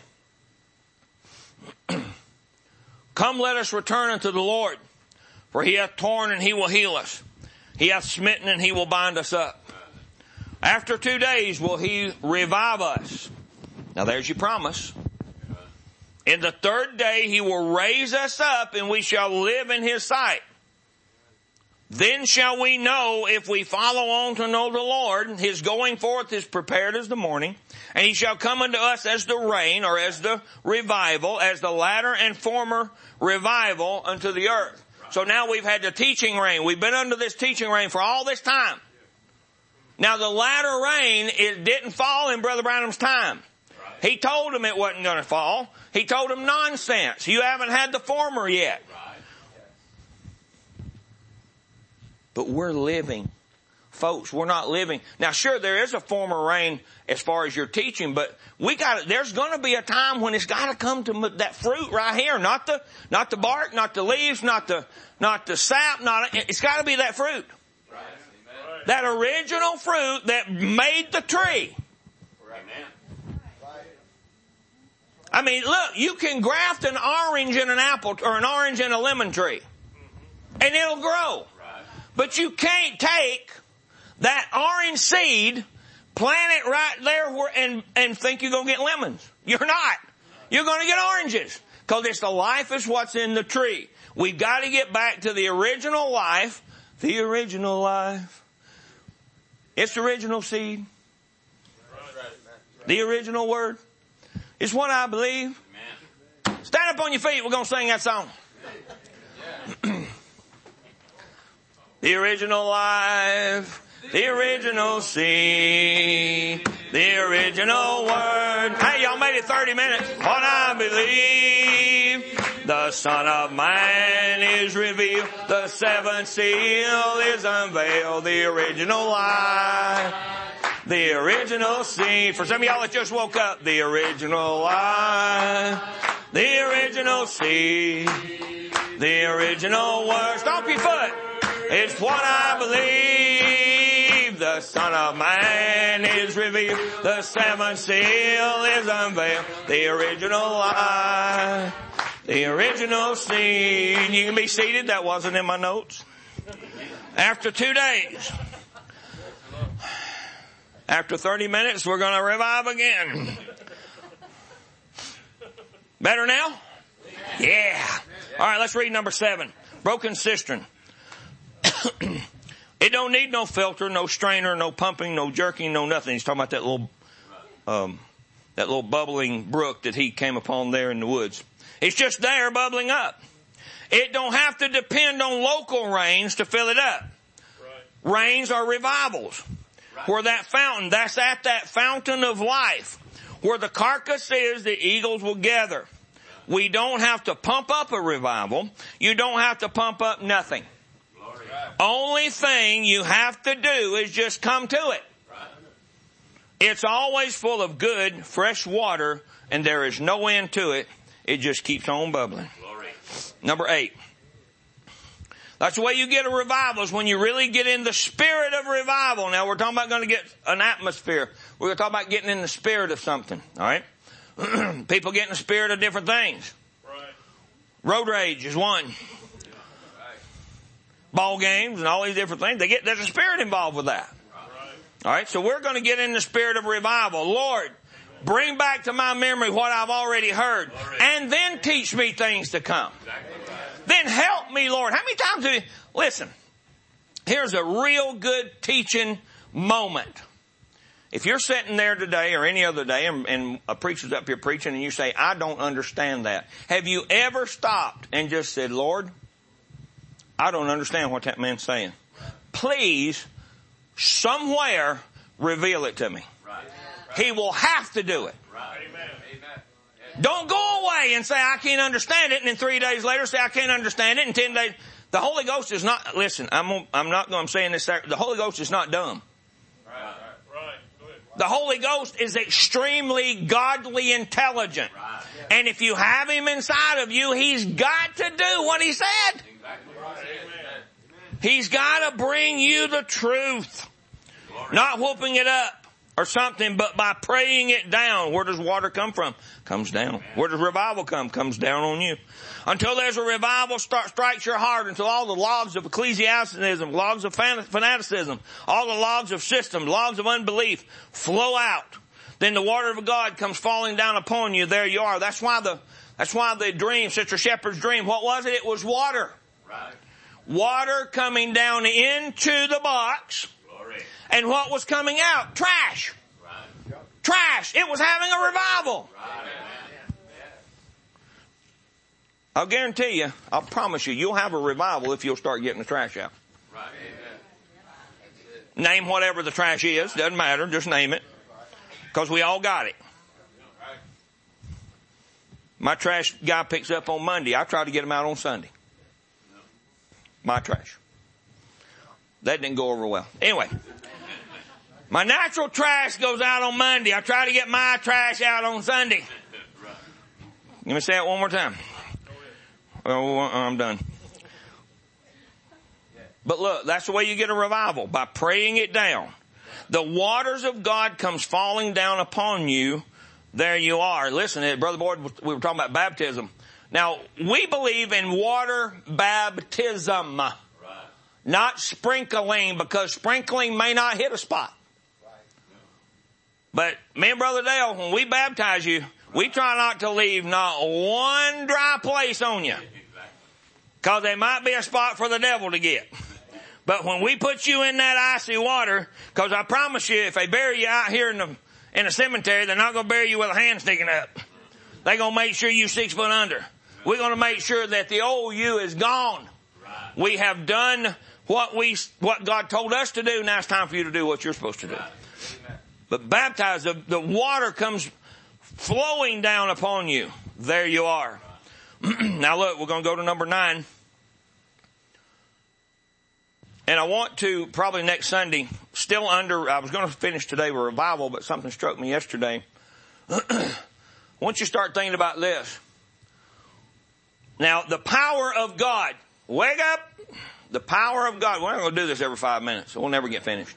Come, let us return unto the Lord, for he hath torn and he will heal us. He hath smitten and he will bind us up. After two days will he revive us. Now there's your promise. In the third day he will raise us up, and we shall live in his sight. Then shall we know, if we follow on to know the Lord, his going forth is prepared as the morning, and he shall come unto us as the rain, or as the revival, as the latter and former revival unto the earth. So now we've had the teaching rain. We've been under this teaching rain for all this time. Now the latter rain, it didn't fall in Brother Branham's time. He told them it wasn't going to fall. He told them nonsense. You haven't had the former yet. But we're living. Folks, we're not living. Now sure, there is a former rain as far as your teaching, but we got there's going to be a time when it's got to come to that fruit right here. Not the, not the bark, not the leaves, not the, not the sap, not, it's got to be that fruit. Right. That original fruit that made the tree. Right. I mean, look, you can graft an orange in an apple, or an orange in a lemon tree, and it'll grow. But you can't take that orange seed, plant it right there where, and, and think you're going to get lemons. You're not. You're going to get oranges. Because it's the life is what's in the tree. We've got to get back to the original life. The original life. It's the original seed. The original word. It's what I believe. Stand up on your feet. We're going to sing that song. The original life, the original seed, the original word. Hey, y'all made it thirty minutes. What I believe, the Son of Man is revealed, the seventh seal is unveiled, the original life, the original seed. For some of y'all that just woke up, the original life, the original seed, the original word. Stomp your foot. It's what I believe. The Son of Man is revealed. The seventh seal is unveiled. The original life. The original seed. You can be seated. That wasn't in my notes. After two days. After thirty minutes, we're going to revive again. Better now? Yeah. All right, let's read number seven. Broken cistern. It don't need no filter, no strainer, no pumping, no jerking, no nothing. He's talking about that little, um, that little bubbling brook that he came upon there in the woods. It's just there bubbling up. It don't have to depend on local rains to fill it up. Right. Rains are revivals. Right. Where that fountain, that's at that fountain of life. Where the carcass is, the eagles will gather. We don't have to pump up a revival. You don't have to pump up nothing. Glory. Only thing you have to do is just come to it. Right. It's always full of good, fresh water, and there is no end to it. It just keeps on bubbling. Glory. Number eight. That's the way you get a revival, is when you really get in the spirit of revival. Now, we're talking about going to get an atmosphere. We're going to talk about getting in the spirit of something. All right? People get in the spirit of different things. Right. Road rage is one. Right. Ball games and all these different things. They get, there's a spirit involved with that. Right. All right? So we're going to get in the spirit of revival. Lord, bring back to my memory what I've already heard. And then teach me things to come. Then help me, Lord. How many times do you... Listen, here's a real good teaching moment. If you're sitting there today or any other day and, and a preacher's up here preaching and you say, I don't understand that. Have you ever stopped and just said, Lord, I don't understand what that man's saying. Please, somewhere, reveal it to me. Right. He will have to do it. Right. Amen. Don't go away and say, I can't understand it. And then three days later say, I can't understand it. And ten days. The Holy Ghost is not, listen, I'm, I'm not going to say this. The Holy Ghost is not dumb. Right. Right. The Holy Ghost is extremely godly intelligent. Right. And if you have Him inside of you, He's got to do what He said. Exactly right. He's got to bring you the truth. Glory. Not whooping it up or something, but by praying it down. Where does water come from? Comes down. Where does revival come? Comes down on you. Until there's a revival start, strikes your heart, until all the logs of ecclesiasticism, logs of fanaticism, all the logs of system, logs of unbelief flow out. Then the water of God comes falling down upon you. There you are. That's why the, that's why the dream, Sister Shepherd's dream, what was it? It was water. Right. Water coming down into the box. Glory. And what was coming out? Trash. Right. Trash. It was having a revival. Right. I'll guarantee you, I'll promise you, you'll have a revival if you'll start getting the trash out. Right. Name whatever the trash is. Doesn't matter. Just name it. Because we all got it. My trash guy picks up on Monday. I try to get him out on Sunday. My trash. That didn't go over well. Anyway. My natural trash goes out on Monday. I try to get my trash out on Sunday. Let me say it one more time. Oh, I'm done. But look, that's the way you get a revival, by praying it down. The waters of God comes falling down upon you. There you are. Listen, Brother Boyd, we were talking about baptism. Now, we believe in water baptism, right. Not sprinkling, because sprinkling may not hit a spot. Right. But me and Brother Dale, when we baptize you, we try not to leave not one dry place on you. Because there might be a spot for the devil to get. But when we put you in that icy water, because I promise you, if they bury you out here in the in a cemetery, they're not going to bury you with a hand sticking up. They're going to make sure you're six foot under. We're going to make sure that the old you is gone. We have done what we what God told us to do. Now it's time for you to do what you're supposed to do. But baptized, the, the water comes flowing down upon you. There you are. Now look, we're going to go to number nine. And I want to, probably next Sunday, still under, I was going to finish today with revival, but something struck me yesterday. Once you start thinking about this. Now, the power of God. Wake up. The power of God. We're not going to do this every five minutes, so we'll never get finished.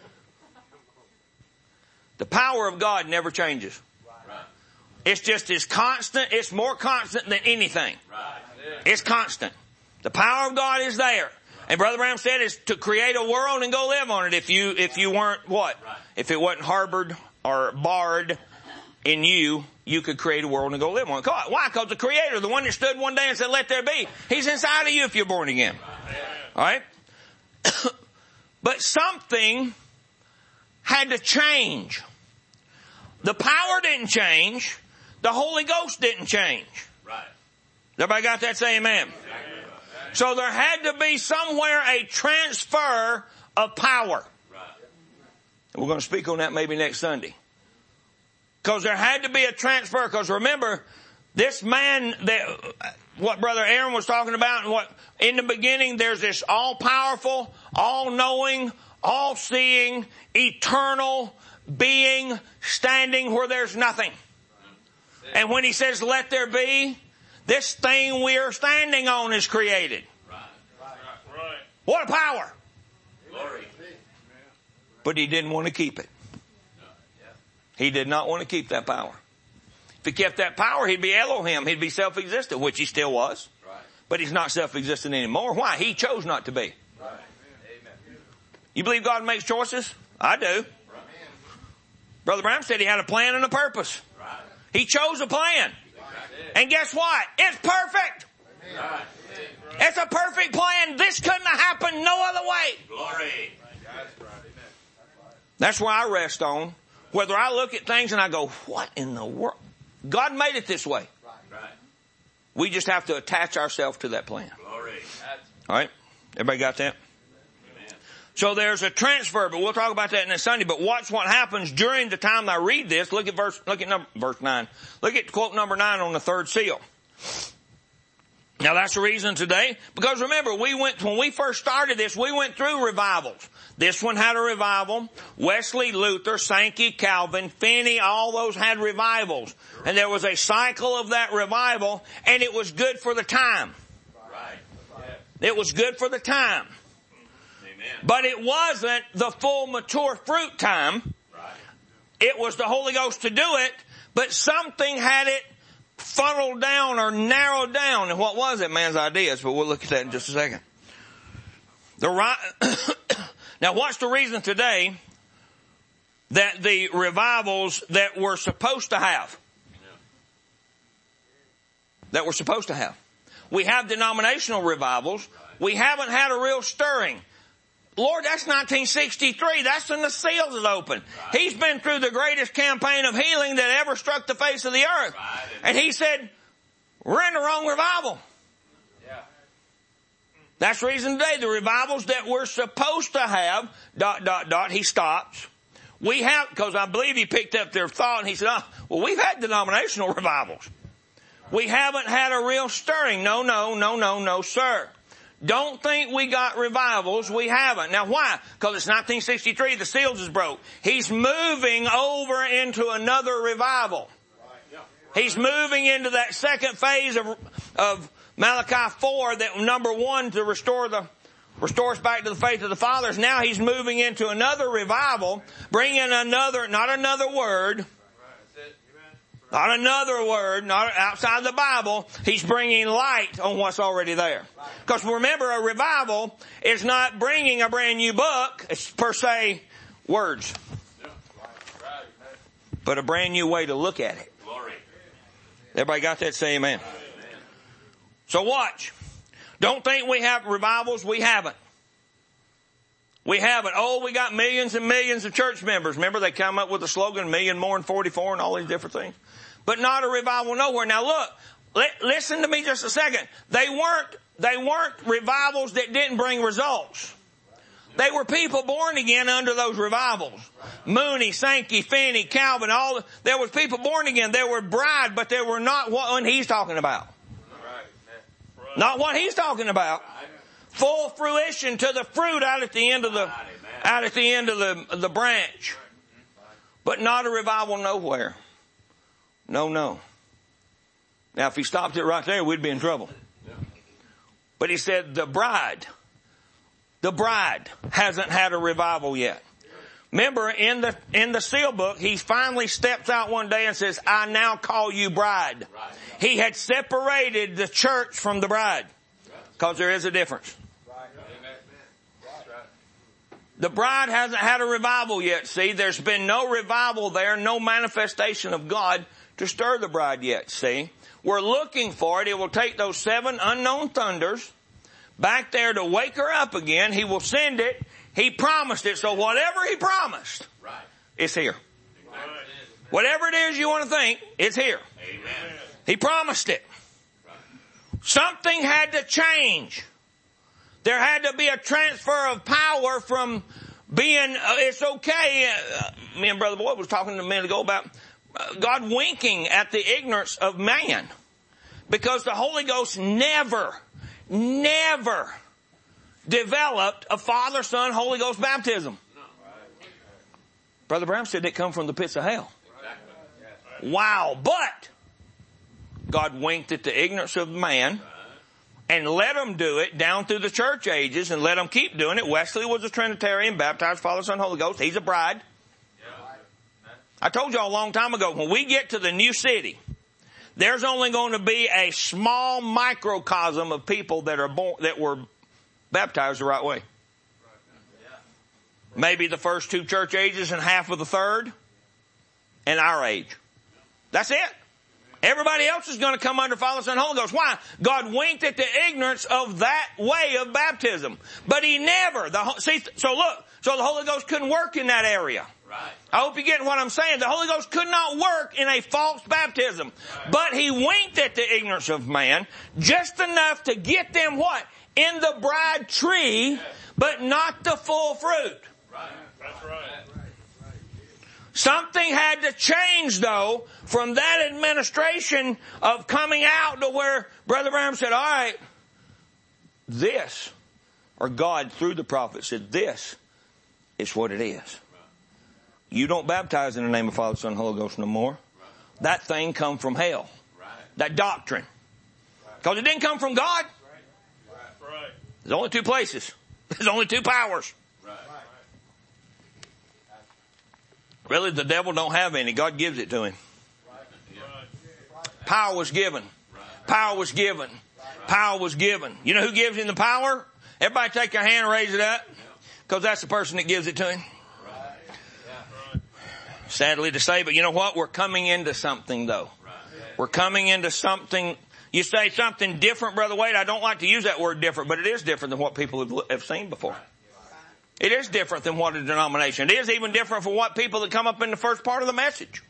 The power of God never changes. It's just as constant. It's more constant than anything. It's constant. The power of God is there. And Brother Branham said it's to create a world and go live on it. If you, if you weren't what? If it wasn't harbored or barred in you, you could create a world and go live on it. Why? Because the Creator, the one that stood one day and said, let there be, He's inside of you if you're born again. All right? But something had to change. The power didn't change. The Holy Ghost didn't change. Right. Everybody got that? Say amen. So there had to be somewhere a transfer of power. We're going to speak on that maybe next Sunday. Because there had to be a transfer. Because remember, this man that, what Brother Aaron was talking about, and what in the beginning there's this all-powerful, all-knowing, all-seeing, eternal being standing where there's nothing. And when he says, let there be, this thing we are standing on is created. What a power! Glory. But he didn't want to keep it. He did not want to keep that power. If he kept that power, he'd be Elohim. He'd be self-existent, which he still was. But he's not self-existent anymore. Why? He chose not to be. You believe God makes choices? I do. Brother Branham said he had a plan and a purpose. He chose a plan. And guess what? It's perfect. It's a perfect plan. This couldn't have happened no other way. Glory. That's why I rest on. Whether I look at things and I go, what in the world? God made it this way. We just have to attach ourselves to that plan. Glory. All right? Everybody got that? Amen. So there's a transfer, but we'll talk about that next Sunday. But watch what happens during the time I read this. Look at verse, look at number, verse nine. Look at quote number nine on the third seal. Now that's the reason today, because remember, we went, when we first started this, we went through revivals. This one had a revival. Wesley, Luther, Sankey, Calvin, Finney, all those had revivals. And there was a cycle of that revival, and it was good for the time. Right. It was good for the time. Amen. But it wasn't the full mature fruit time. Right. It was the Holy Ghost to do it, but something had it funneled down or narrowed down. And what was it? Man's ideas, but we'll look at that in just a second. The right, now what's the reason today that the revivals that we're supposed to have, that we're supposed to have, we have denominational revivals, we haven't had a real stirring. Lord, that's nineteen sixty-three. That's when the seals is open. He's been through the greatest campaign of healing that ever struck the face of the earth. And he said, we're in the wrong revival. Yeah. That's the reason today, the revivals that we're supposed to have, dot, dot, dot, he stops. We have, because I believe he picked up their thought and he said, oh, well, we've had denominational revivals. We haven't had a real stirring. No, no, no, no, no, sir. Don't think we got revivals. We haven't. Now why? Because it's nineteen sixty-three. The seals is broke. He's moving over into another revival. He's moving into that second phase of, of Malachi four, that number one, to restore the, restore us back to the faith of the fathers. Now he's moving into another revival, bringing another, not another word, not another word, not outside the Bible. He's bringing light on what's already there. Because remember, a revival is not bringing a brand new book, it's per se words. But a brand new way to look at it. Glory. Everybody got that? Say amen. Amen. So watch. Don't think we have revivals. We haven't. We haven't. Oh, we got millions and millions of church members. Remember, they come up with the slogan, million more than forty-four and all these different things. But not a revival nowhere. Now look, li- listen to me just a second. They weren't, they weren't revivals that didn't bring results. They were people born again under those revivals. Mooney, Sankey, Finney, Calvin, all, there was people born again. They were bride, but they were not what he's talking about. Not what he's talking about. Full fruition to the fruit out at the end of the, out at the end of the, the branch. But not a revival nowhere. No, no. Now if he stopped it right there, we'd be in trouble. But he said the bride, the bride hasn't had a revival yet. Remember, in the, in the seal book, he finally steps out one day and says, I now call you bride. He had separated the church from the bride. Because there is a difference. The bride hasn't had a revival yet. See, there's been no revival there, no manifestation of God to stir the bride yet. See, we're looking for it. It will take those seven unknown thunders back there to wake her up again. He will send it. He promised it. So whatever he promised, right, it's here. Right. Whatever it is you want to think, it's here. Amen. He promised it. Right. Something had to change. There had to be a transfer of power from being, uh, it's okay. Uh, me and Brother Boyd was talking a minute ago about uh, God winking at the ignorance of man. Because the Holy Ghost never, never developed a Father, Son, Holy Ghost baptism. Brother Brown said it come from the pits of hell. Wow. But God winked at the ignorance of man and let them do it down through the church ages and let them keep doing it. Wesley was a Trinitarian, baptized Father, Son, Holy Ghost. He's a bride. I told y'all a long time ago, when we get to the new city, there's only going to be a small microcosm of people that are born, that were baptized the right way. Maybe the first two church ages and half of the third, and our age. That's it. Everybody else is going to come under Father, Son, Holy Ghost. Why? God winked at the ignorance of that way of baptism. But He never, the, see, so look, so the Holy Ghost couldn't work in that area. Right. I hope you get what I'm saying. The Holy Ghost could not work in a false baptism. Right. But He winked at the ignorance of man just enough to get them what? In the bride tree, but not the full fruit. Right. That's right. Something had to change, though, from that administration of coming out to where Brother Branham said, all right, this, or God through the prophet said, this is what it is. You don't baptize in the name of Father, Son, and Holy Ghost no more. That thing come from hell. That doctrine. Because it didn't come from God. There's only two places. There's only two powers. Really, the devil don't have any. God gives it to him. Power was given. Power was given. Power was given. You know who gives him the power? Everybody take your hand and raise it up. Because that's the person that gives it to him. Sadly to say, but you know what? We're coming into something, though. We're coming into something. You say something different, Brother Wade. I don't like to use that word different, but it is different than what people have, have seen before. It is different than what a denomination. It is even different from what people that come up in the first part of the message.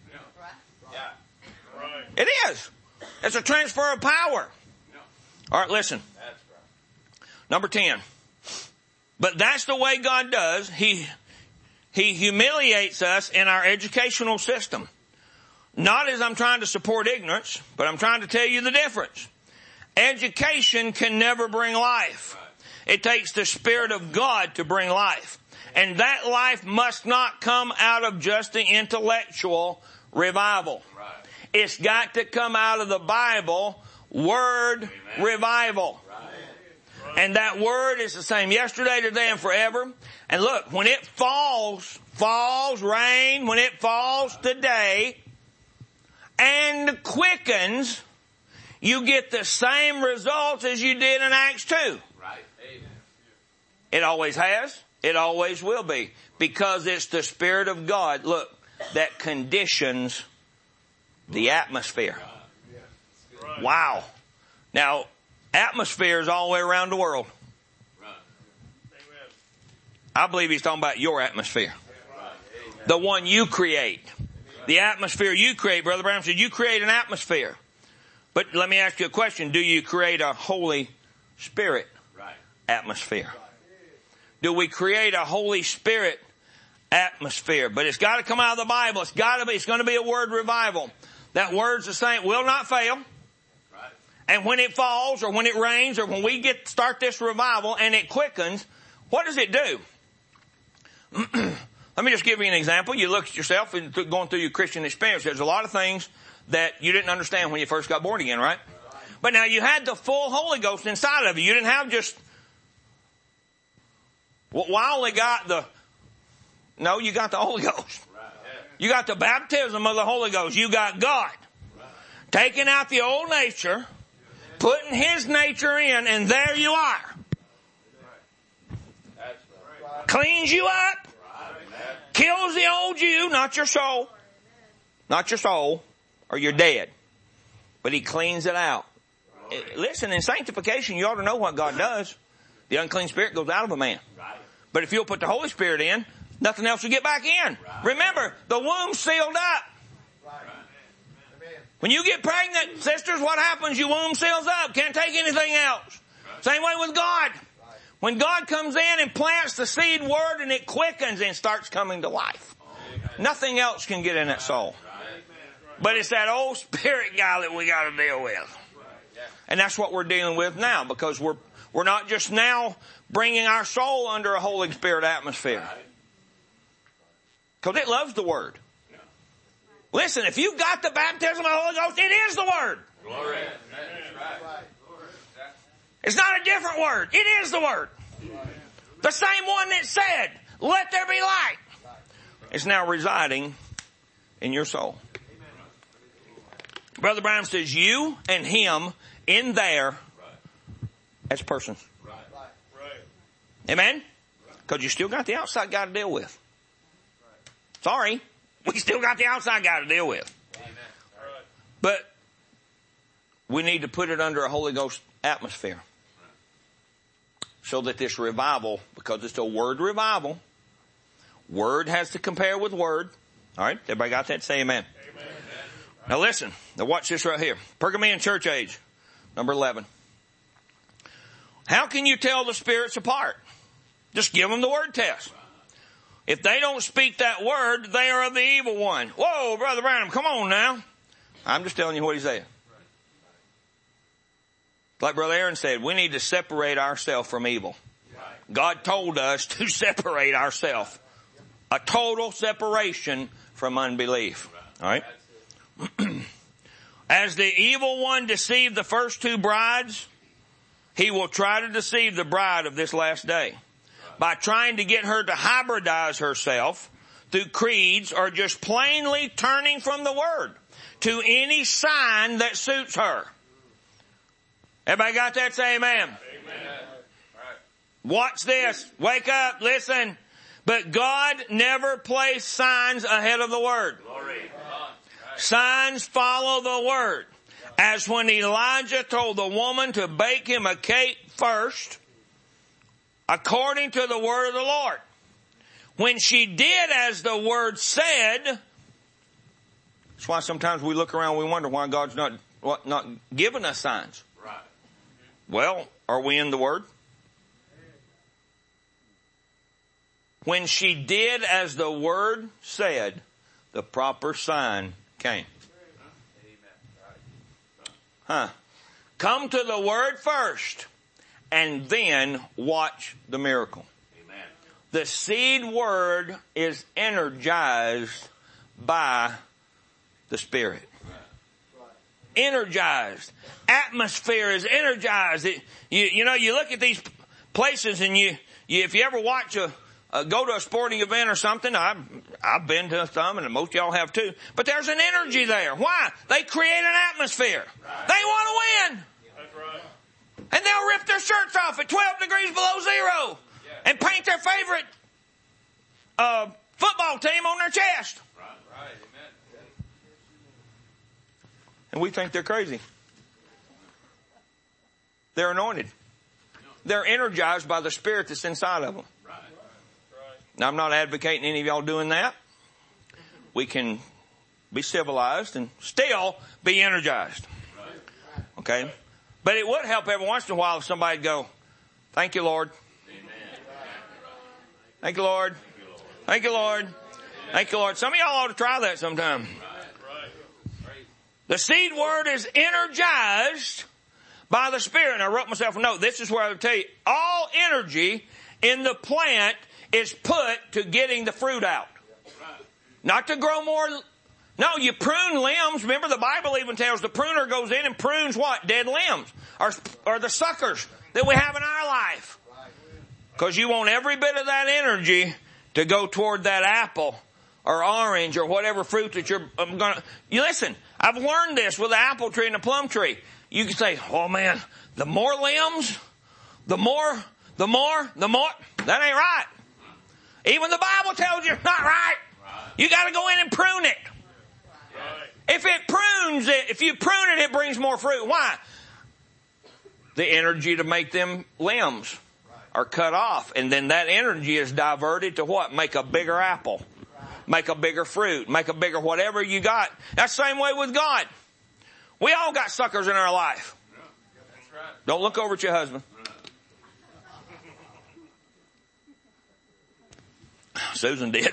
It is. It's a transfer of power. All right, listen. Number ten. But that's the way God does. He, He humiliates us in our educational system. Not as I'm trying to support ignorance, but I'm trying to tell you the difference. Education can never bring life. It takes the Spirit of God to bring life. And that life must not come out of just the intellectual revival. Right. It's got to come out of the Bible, Word Amen. Revival. Right. And that Word is the same yesterday, today, and forever. And look, when it falls, falls, rain, when it falls today, and quickens, you get the same results as you did in Acts two. It always has. It always will be. Because it's the Spirit of God, look, that conditions the atmosphere. Wow. Now, atmosphere is all the way around the world. I believe he's talking about your atmosphere. The one you create. The atmosphere you create. Brother Branham said, you create an atmosphere. But let me ask you a question. Do you create a Holy Spirit atmosphere? Do we create a Holy Spirit atmosphere? But it's got to come out of the Bible. It's got to be, it's going to be a word revival. That word's the same, will not fail. Right. And when it falls or when it rains or when we get, start this revival and it quickens, what does it do? Let me just give you an example. You look at yourself and going through your Christian experience. There's a lot of things that you didn't understand when you first got born again, right? But now you had the full Holy Ghost inside of you. You didn't have just, well, I only got the, no, you got the Holy Ghost. You got the baptism of the Holy Ghost. You got God. Taking out the old nature, putting His nature in, and there you are. Cleans you up. Kills the old you, not your soul. Not your soul, or you're dead. But He cleans it out. Listen, in sanctification, you ought to know what God does. The unclean spirit goes out of a man. But if you'll put the Holy Spirit in, nothing else will get back in. Remember, the womb's sealed up. When you get pregnant, sisters, what happens? Your womb seals up. Can't take anything else. Same way with God. When God comes in and plants the seed word and it quickens and starts coming to life. Nothing else can get in that soul. But it's that old spirit guy that we got to deal with. And that's what we're dealing with now, because we're we're not just now bringing our soul under a Holy Spirit atmosphere. Because it loves the Word. Listen, if you got the baptism of the Holy Ghost, it is the Word. Glory. It's not a different word. It is the Word. The same one that said, let there be light, is now residing in your soul. Brother Branham says you and him in there as persons. Amen? Because you still got the outside guy to deal with. Sorry. We still got the outside guy to deal with. But we need to put it under a Holy Ghost atmosphere. So that this revival, because it's a word revival, word has to compare with word. All right? Everybody got that? Say amen. Amen. Now listen. Now watch this right here. Pergamean church age, number eleven. How can you tell the spirits apart? Just give them the word test. If they don't speak that word, they are of the evil one. Whoa, Brother Branham, come on now. I'm just telling you what he said. Like Brother Aaron said, we need to separate ourselves from evil. God told us to separate ourselves. A total separation from unbelief. All right? As the evil one deceived the first two brides, he will try to deceive the bride of this last day by trying to get her to hybridize herself through creeds or just plainly turning from the Word to any sign that suits her. Everybody got that? Say amen. Amen. Watch this. Wake up. Listen. But God never placed signs ahead of the Word. Glory. Signs follow the Word. As when Elijah told the woman to bake him a cake first, according to the word of the Lord. When she did as the Word said, that's why sometimes we look around and we wonder why God's not, what, not giving us signs. Well, are we in the Word? When she did as the Word said, the proper sign came. Huh. Come to the Word first and then watch the miracle. Amen. The seed word is energized by the Spirit. Energized. Atmosphere is energized. It, you, you know, you look at these places and you, you if you ever watch a, uh, go to a sporting event or something, I've, I've been to some and most of y'all have too, but there's an energy there. Why? They create an atmosphere. Right. They want to win. That's right. And they'll rip their shirts off at twelve degrees below zero yeah. and paint their favorite uh, football team on their chest. Right. Right. Amen. And we think they're crazy. They're anointed. They're energized by the Spirit that's inside of them. Right. Now, I'm not advocating any of y'all doing that. We can be civilized and still be energized. Okay? But it would help every once in a while if somebody would go, thank you, Lord. Thank you, Lord. Thank you, Lord. Thank you, Lord. Some of y'all ought to try that sometime. The seed word is energized by the Spirit. And I wrote myself a note. This is where I would tell you, all energy in the plant is put to getting the fruit out. Not to grow more. No, you prune limbs. Remember the Bible even tells the pruner goes in and prunes what? Dead limbs. Or, or the suckers that we have in our life. Because you want every bit of that energy to go toward that apple or orange or whatever fruit that you're um, going to. You listen, I've learned this with the apple tree and the plum tree. You can say, oh man, the more limbs, the more, the more, the more. That ain't right. Even the Bible tells you it's not right. You got to go in and prune it. If it prunes it, if you prune it, it brings more fruit. Why? The energy to make them limbs are cut off. And then that energy is diverted to what? Make a bigger apple. Make a bigger fruit. Make a bigger whatever you got. That's the same way with God. We all got suckers in our life. Don't look over at your husband. Susan did.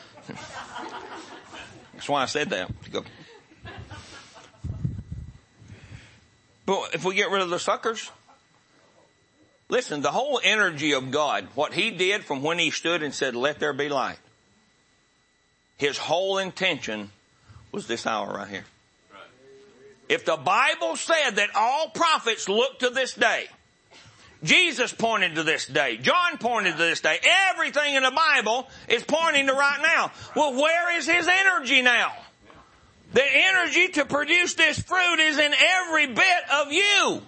That's why I said that. But if we get rid of the suckers, listen, the whole energy of God, what he did from when he stood and said, let there be light, his whole intention was this hour right here. If the Bible said that all prophets look to this day, Jesus pointed to this day, John pointed to this day, everything in the Bible is pointing to right now. Well, where is his energy now? The energy to produce this fruit is in every bit of you.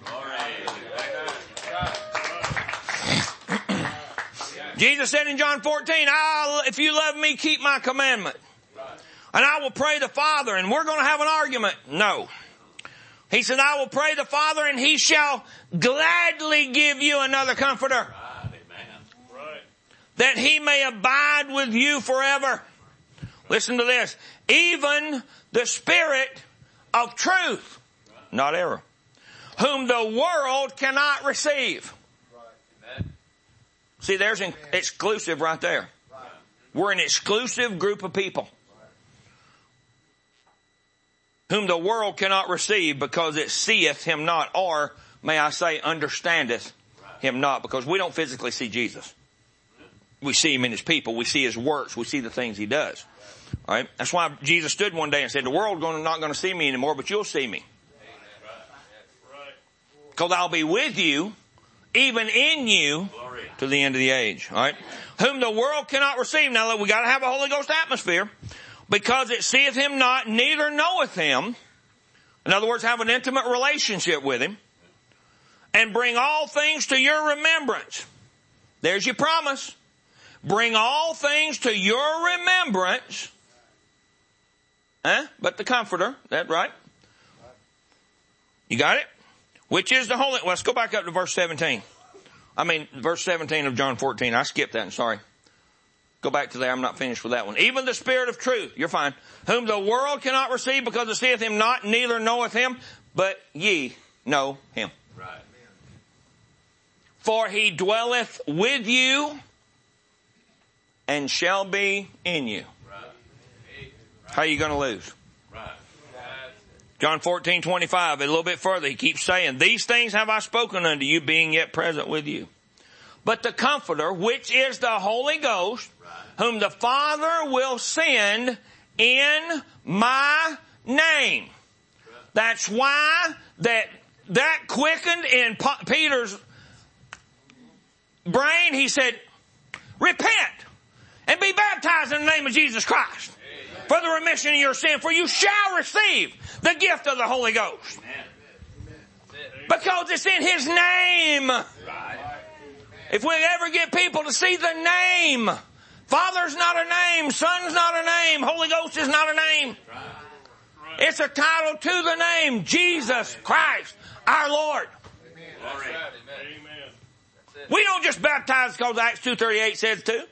Jesus said in John fourteen, I'll, if you love me, keep my commandment. And I will pray the Father, and we're going to have an argument. No. He said, I will pray the Father, and he shall gladly give you another comforter. Right. That he may abide with you forever. Listen to this. Even the Spirit of truth, not error, whom the world cannot receive. Right. See, there's an exclusive right there. Right. We're an exclusive group of people. Whom the world cannot receive because it seeth him not, or may I say understandeth him not, because we don't physically see Jesus. We see him in his people. We see his works. We see the things he does. All right. That's why Jesus stood one day and said, the world is not going to see me anymore, but you'll see me. Because I'll be with you, even in you, to the end of the age. All right. Whom the world cannot receive. Now, we got to have a Holy Ghost atmosphere. Because it seeth him not, neither knoweth him. In other words, have an intimate relationship with him. And bring all things to your remembrance. There's your promise. Bring all things to your remembrance. Huh? But the Comforter, that right? You got it? Which is the Holy... Well, let's go back up to verse seventeen. I mean, verse seventeen of John fourteen. I skipped that, sorry. Go back to there. I'm not finished with that one. Even the Spirit of truth. You're fine. Whom the world cannot receive because it seeth him not, neither knoweth him, but ye know him. Right. For he dwelleth with you and shall be in you. Right. How are you going to lose? Right. John fourteen twenty-five, a little bit further, he keeps saying, these things have I spoken unto you, being yet present with you. But the Comforter, which is the Holy Ghost, whom the Father will send in my name. That's why that, that quickened in Peter's brain. He said, repent and be baptized in the name of Jesus Christ for the remission of your sin, for you shall receive the gift of the Holy Ghost. Because it's in his name. If we ever get people to see the name, Father's not a name, Son's not a name, Holy Ghost is not a name. It's a title to the name, Jesus Christ, our Lord. We don't just baptize because Acts two thirty-eight says to.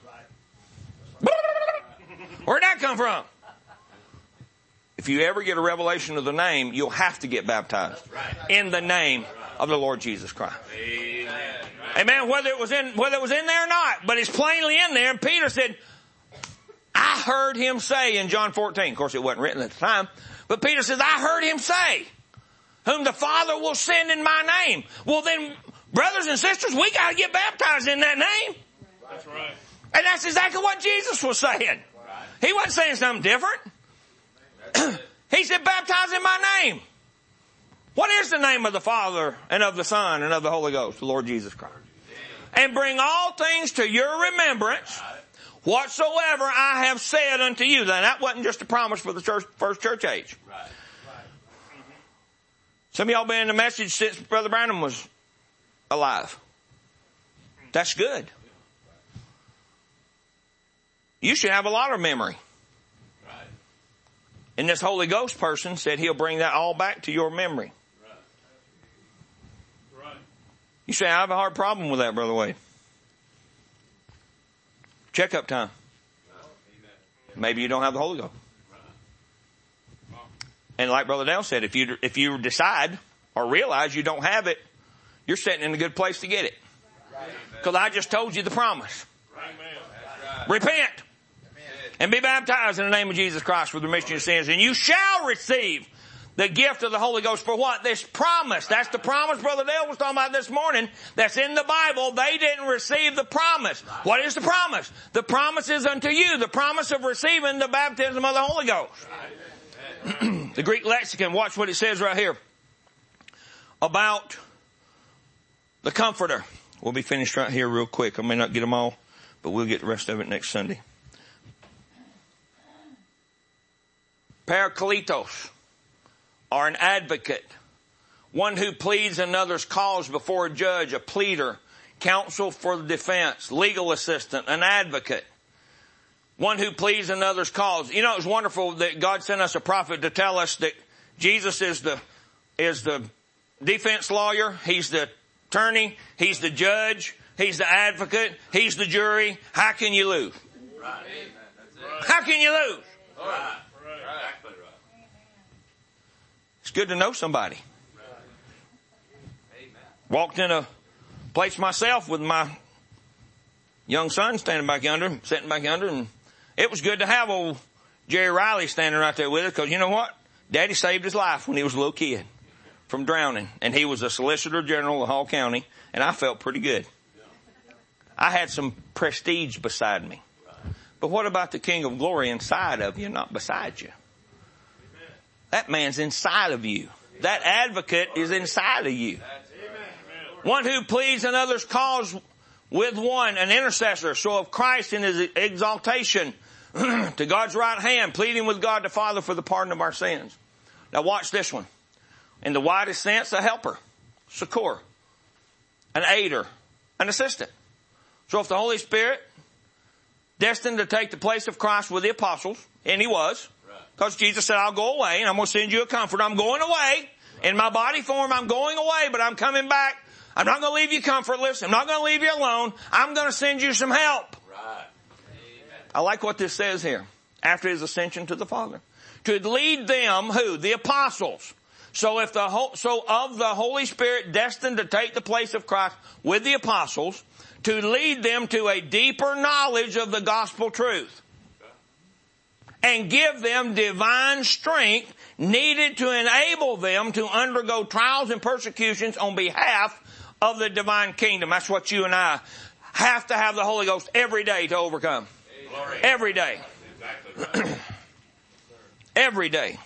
Where'd that come from? If you ever get a revelation of the name, you'll have to get baptized in the name of the Lord Jesus Christ. Amen. Whether it was in, whether it was in there or not, but it's plainly in there. And Peter said, I heard him say in John fourteen, of course it wasn't written at the time, but Peter says, I heard him say, whom the Father will send in my name. Well then, brothers and sisters, we got to get baptized in that name. That's right. And that's exactly what Jesus was saying. He wasn't saying something different. He said, baptize in my name. What is the name of the Father and of the Son and of the Holy Ghost? The Lord Jesus Christ. And bring all things to your remembrance, whatsoever I have said unto you. Now that wasn't just a promise for the church, first church age. Some of y'all been in the message since Brother Branham was alive. That's good. You should have a lot of memory. And this Holy Ghost person said he'll bring that all back to your memory. You say, I have a hard problem with that, Brother Wade. Checkup time. Maybe you don't have the Holy Ghost. And like Brother Dale said, if you, if you decide or realize you don't have it, you're sitting in a good place to get it. Because I just told you the promise. Repent. And be baptized in the name of Jesus Christ for the remission of your sins. And you shall receive the gift of the Holy Ghost for what? This promise. That's the promise Brother Dale was talking about this morning. That's in the Bible. They didn't receive the promise. What is the promise? The promise is unto you. The promise of receiving the baptism of the Holy Ghost. The Greek lexicon, watch what it says right here about the Comforter. We'll be finished right here real quick. I may not get them all, but we'll get the rest of it next Sunday. Parakletos, or an advocate, one who pleads another's cause before a judge, a pleader, counsel for the defense, legal assistant, an advocate, one who pleads another's cause. You know, it's wonderful that God sent us a prophet to tell us that Jesus is the is the defense lawyer, he's the attorney, he's the judge, he's the advocate, he's the jury. How can you lose? Right. How can you lose? Right. Exactly right. It's good to know somebody. Amen. Walked in a place myself with my young son standing back yonder, sitting back yonder, and it was good to have old Jerry Riley standing right there with us, because you know what? Daddy saved his life when he was a little kid from drowning, and he was a Solicitor General of Hall County, and I felt pretty good. I had some prestige beside me. But what about the King of Glory inside of you, not beside you? That man's inside of you. That advocate is inside of you. One who pleads another's cause with one, an intercessor, so of Christ in his exaltation to God's right hand, pleading with God the Father for the pardon of our sins. Now watch this one. In the widest sense, a helper, succor, an aider, an assistant. So if the Holy Spirit, destined to take the place of Christ with the apostles, and he was, because Jesus said, I'll go away and I'm going to send you a comforter. I'm going away. In my body form, I'm going away, but I'm coming back. I'm not going to leave you comfortless. I'm not going to leave you alone. I'm going to send you some help. Right. I like what this says here. After his ascension to the Father. To lead them, who? The apostles. So if the whole, so of the Holy Spirit destined to take the place of Christ with the apostles, to lead them to a deeper knowledge of the gospel truth. And give them divine strength needed to enable them to undergo trials and persecutions on behalf of the divine kingdom. That's what you and I have to have the Holy Ghost every day to overcome. Glory. Every day. Exactly right. Every day.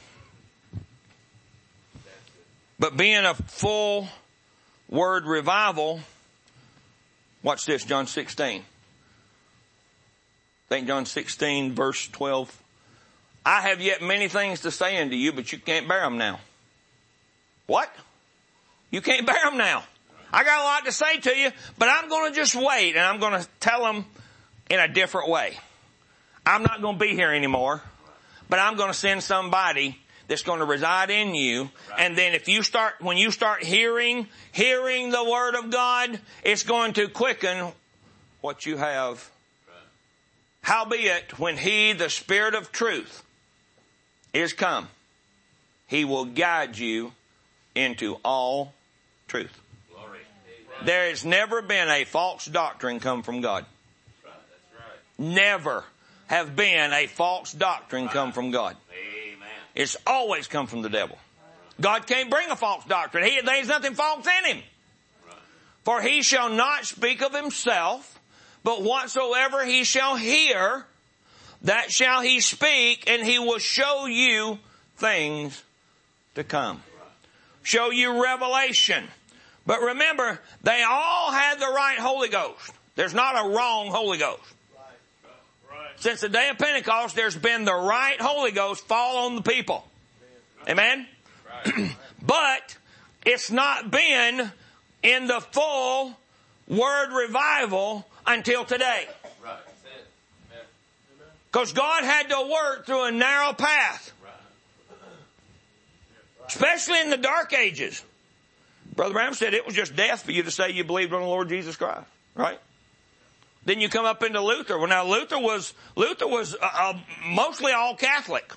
But being a full word revival, watch this, John sixteen. I think John sixteen, verse twelve. I have yet many things to say unto you, but you can't bear them now. What? You can't bear them now. I got a lot to say to you, but I'm going to just wait, and I'm going to tell them in a different way. I'm not going to be here anymore, but I'm going to send somebody that's going to reside in you. And then if you start, when you start hearing, hearing the Word of God, it's going to quicken what you have. Howbeit, when He, the Spirit of truth, is come, He will guide you into all truth. Glory. There has never been a false doctrine come from God. That's right. Never have been a false doctrine come from God. Amen. It's always come from the devil. God can't bring a false doctrine. He, there's nothing false in Him. For He shall not speak of Himself, but whatsoever He shall hear, that shall He speak, and He will show you things to come. Show you revelation. But remember, they all had the right Holy Ghost. There's not a wrong Holy Ghost. Since the day of Pentecost, there's been the right Holy Ghost fall on the people. Amen? But it's not been in the full word revival until today. Because God had to work through a narrow path. Especially in the dark ages. Brother Branham said it was just death for you to say you believed on the Lord Jesus Christ. Right? Then you come up into Luther. Well, now Luther was, Luther was uh, uh, mostly all Catholic.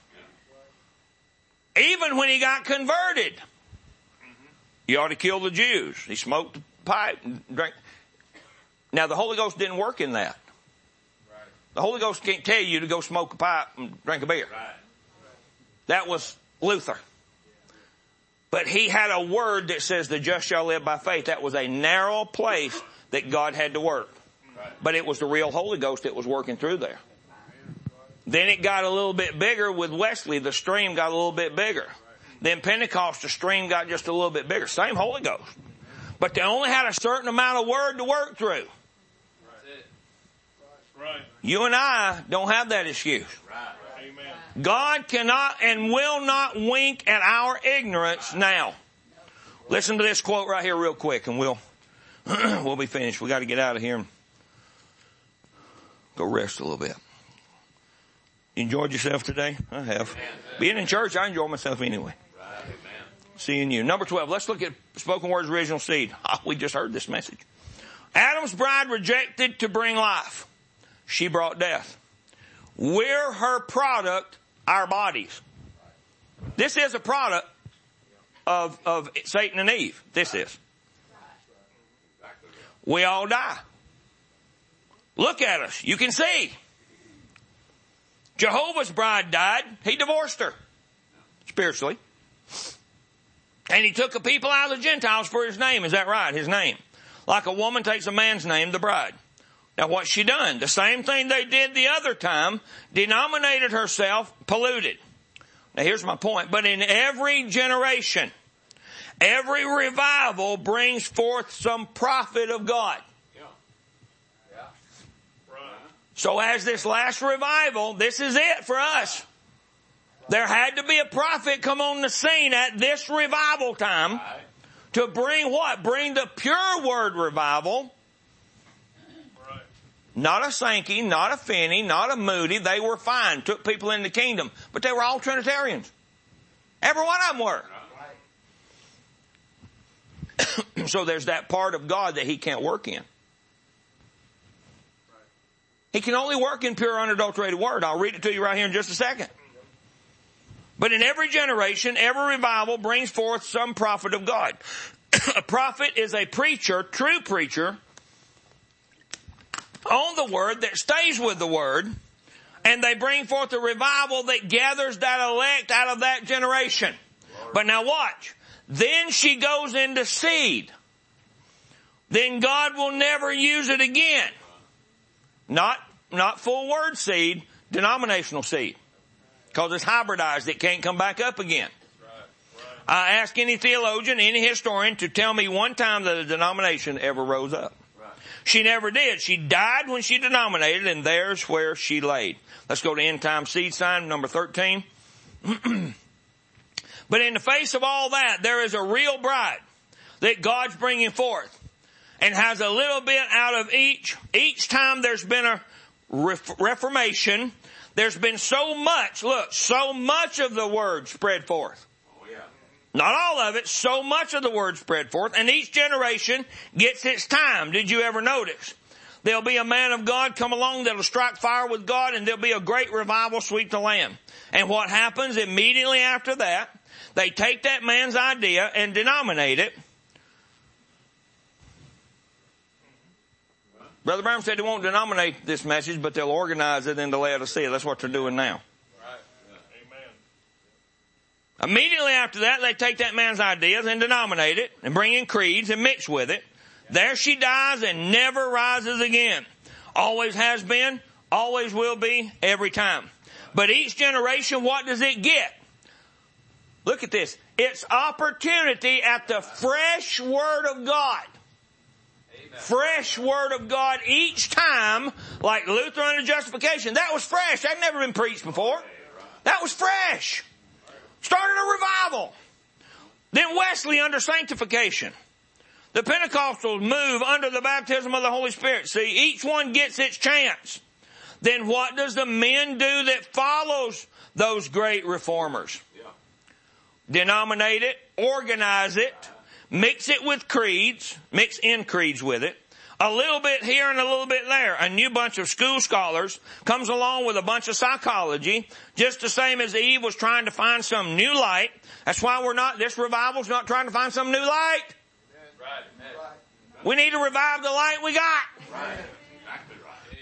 Even when he got converted. He ought to kill the Jews. He smoked a pipe and drank. Now the Holy Ghost didn't work in that. The Holy Ghost can't tell you to go smoke a pipe and drink a beer. That was Luther. But he had a word that says the just shall live by faith. That was a narrow place that God had to work. But it was the real Holy Ghost that was working through there. Then it got a little bit bigger with Wesley. The stream got a little bit bigger. Then Pentecost, the stream got just a little bit bigger. Same Holy Ghost. But they only had a certain amount of word to work through. You and I don't have that excuse. God cannot and will not wink at our ignorance now. Listen to this quote right here real quick and we'll, we'll be finished. We got to get out of here and go rest a little bit. You enjoyed yourself today? I have. Being in church, I enjoy myself anyway. Seeing you. Number twelve, let's look at spoken words original seed. Oh, we just heard this message. Adam's bride rejected to bring life. She brought death. We're her product, our bodies. This is a product of, of Satan and Eve. This is. We all die. Look at us. You can see. Jehovah's bride died. He divorced her. Spiritually. And he took a people out of the Gentiles for his name. Is that right? His name. Like a woman takes a man's name, the bride. Now what's she done? The same thing they did the other time, denominated herself polluted. Now here's my point. But in every generation, every revival brings forth some prophet of God. So as this last revival, this is it for us. There had to be a prophet come on the scene at this revival time to bring what? Bring the pure word revival. Not a Sankey, not a Finney, not a Moody. They were fine. Took people in the kingdom. But they were all Trinitarians. Every one of them were. So there's that part of God that he can't work in. He can only work in pure unadulterated word. I'll read it to you right here in just a second. But in every generation, every revival brings forth some prophet of God. A prophet is a preacher, true preacher, on the word that stays with the word, and they bring forth a revival that gathers that elect out of that generation. But now watch. Then she goes into seed. Then God will never use it again. Not, not full word seed, denominational seed. Because it's hybridized. It can't come back up again. I ask any theologian, any historian to tell me one time that a denomination ever rose up. She never did. She died when she denominated, and there's where she laid. Let's go to end time seed sign number thirteen. But in the face of all that, there is a real bride that God's bringing forth, and has a little bit out of each. Each time there's been a reformation, there's been so much, look, so much of the word spread forth. Oh, yeah. Not all of it, so much of the word spread forth, and each generation gets its time. Did you ever notice? There'll be a man of God come along that'll strike fire with God, and there'll be a great revival sweep the land. And what happens immediately after that, they take that man's idea and denominate it. Brother Brown said they won't denominate this message, but they'll organize it into Laodicea. That's what they're doing now. Right. Amen. Immediately after that, they take that man's ideas and denominate it and bring in creeds and mix with it. There she dies and never rises again. Always has been, always will be, every time. But each generation, what does it get? Look at this. It's opportunity at the fresh Word of God. Fresh Word of God each time, like Luther under justification. That was fresh. That had never been preached before. That was fresh. Started a revival. Then Wesley under sanctification. The Pentecostals move under the baptism of the Holy Spirit. See, each one gets its chance. Then what does the men do that follows those great reformers? Denominate it, organize it, mix it with creeds, mix in creeds with it, a little bit here and a little bit there. A new bunch of school scholars comes along with a bunch of psychology, just the same as Eve was trying to find some new light. That's why we're not, this revival's not trying to find some new light. Right. We need to revive the light we got. Right. Exactly right.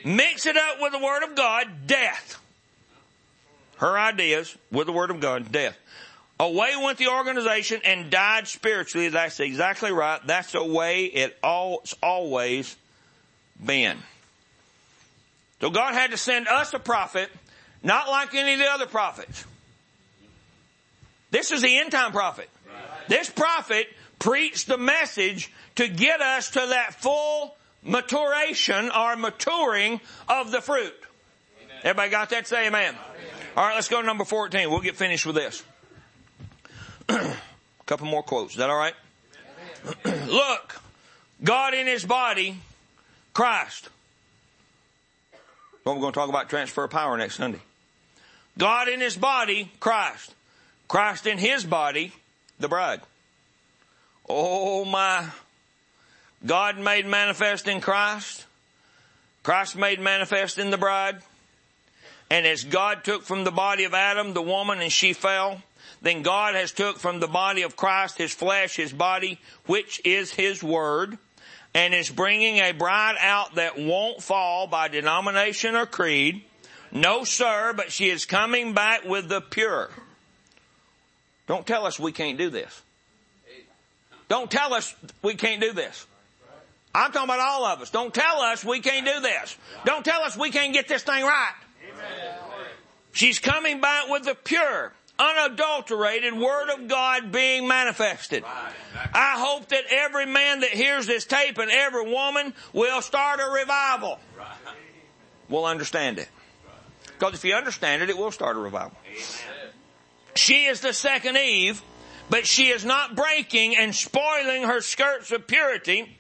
Mix it up with the Word of God, death. Her ideas with the Word of God, death. Away went the organization and died spiritually. That's exactly right. That's the way it all, it's always been. So God had to send us a prophet, not like any of the other prophets. This is the end time prophet. This prophet preached the message to get us to that full maturation or maturing of the fruit. Everybody got that? Say amen. All right, let's go to number fourteen. We'll get finished with this. A couple more quotes. Is that all right? Look, God in His body, Christ. Well, we're going to talk about transfer of power next Sunday. God in His body, Christ. Christ in His body, the bride. Oh my. God made manifest in Christ. Christ made manifest in the bride. And as God took from the body of Adam the woman and she fell, then God has took from the body of Christ His flesh, His body, which is His word, and is bringing a bride out that won't fall by denomination or creed. No, sir, but she is coming back with the pure. Don't tell us we can't do this. Don't tell us we can't do this. I'm talking about all of us. Don't tell us we can't do this. Don't tell us we can't get this thing right. She's coming back with the pure, unadulterated Word of God being manifested. I hope that every man that hears this tape and every woman will start a revival. We'll understand it. Because if you understand it, it will start a revival. She is the second Eve, but she is not breaking and spoiling her skirts of purity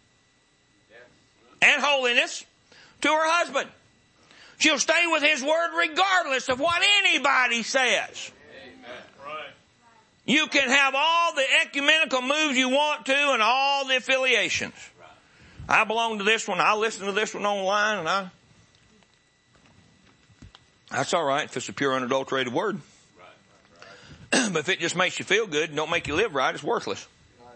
and holiness to her husband. She'll stay with his word regardless of what anybody says. You can have all the ecumenical moves you want to and all the affiliations. I belong to this one. I listen to this one online, and I. That's all right if it's a pure, unadulterated word. But if it just makes you feel good and don't make you live right, it's worthless.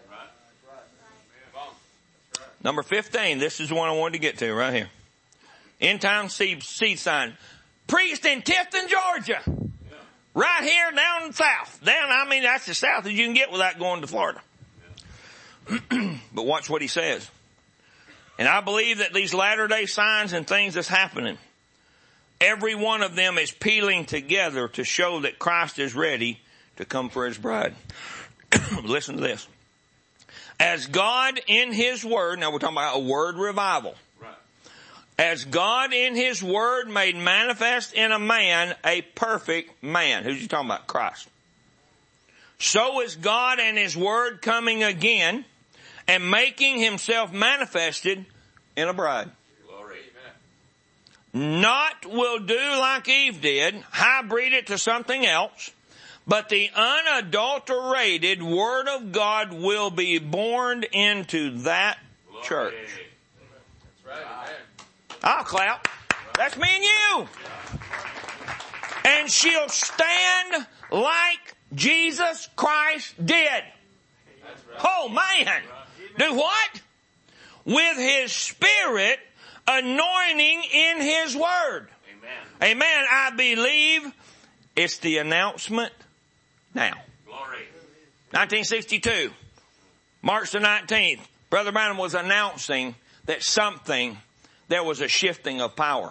Number fifteen. This is the one I wanted to get to right here. End time seed, seed sign. Preached in Tifton, Georgia. Right here down south. Down, I mean, that's as south as you can get without going to Florida. But watch what he says. And I believe that these latter day signs and things that's happening, every one of them is peeling together to show that Christ is ready to come for His bride. Listen to this. As God in His Word, now we're talking about a word revival. As God in His Word made manifest in a man a perfect man. Who's he talking about? Christ. So is God and His Word coming again and making Himself manifested in a bride. Glory. Not will do like Eve did, hybrid it to something else, but the unadulterated Word of God will be born into that Glory. church. That's right. Amen. I'll clap. That's me and you. And she'll stand like Jesus Christ did. Oh man. Do what? With His Spirit anointing in His Word. Amen. Amen. I believe it's the announcement now. Glory. nineteen sixty-two. March the nineteenth. Brother Branham was announcing that something, there was a shifting of power.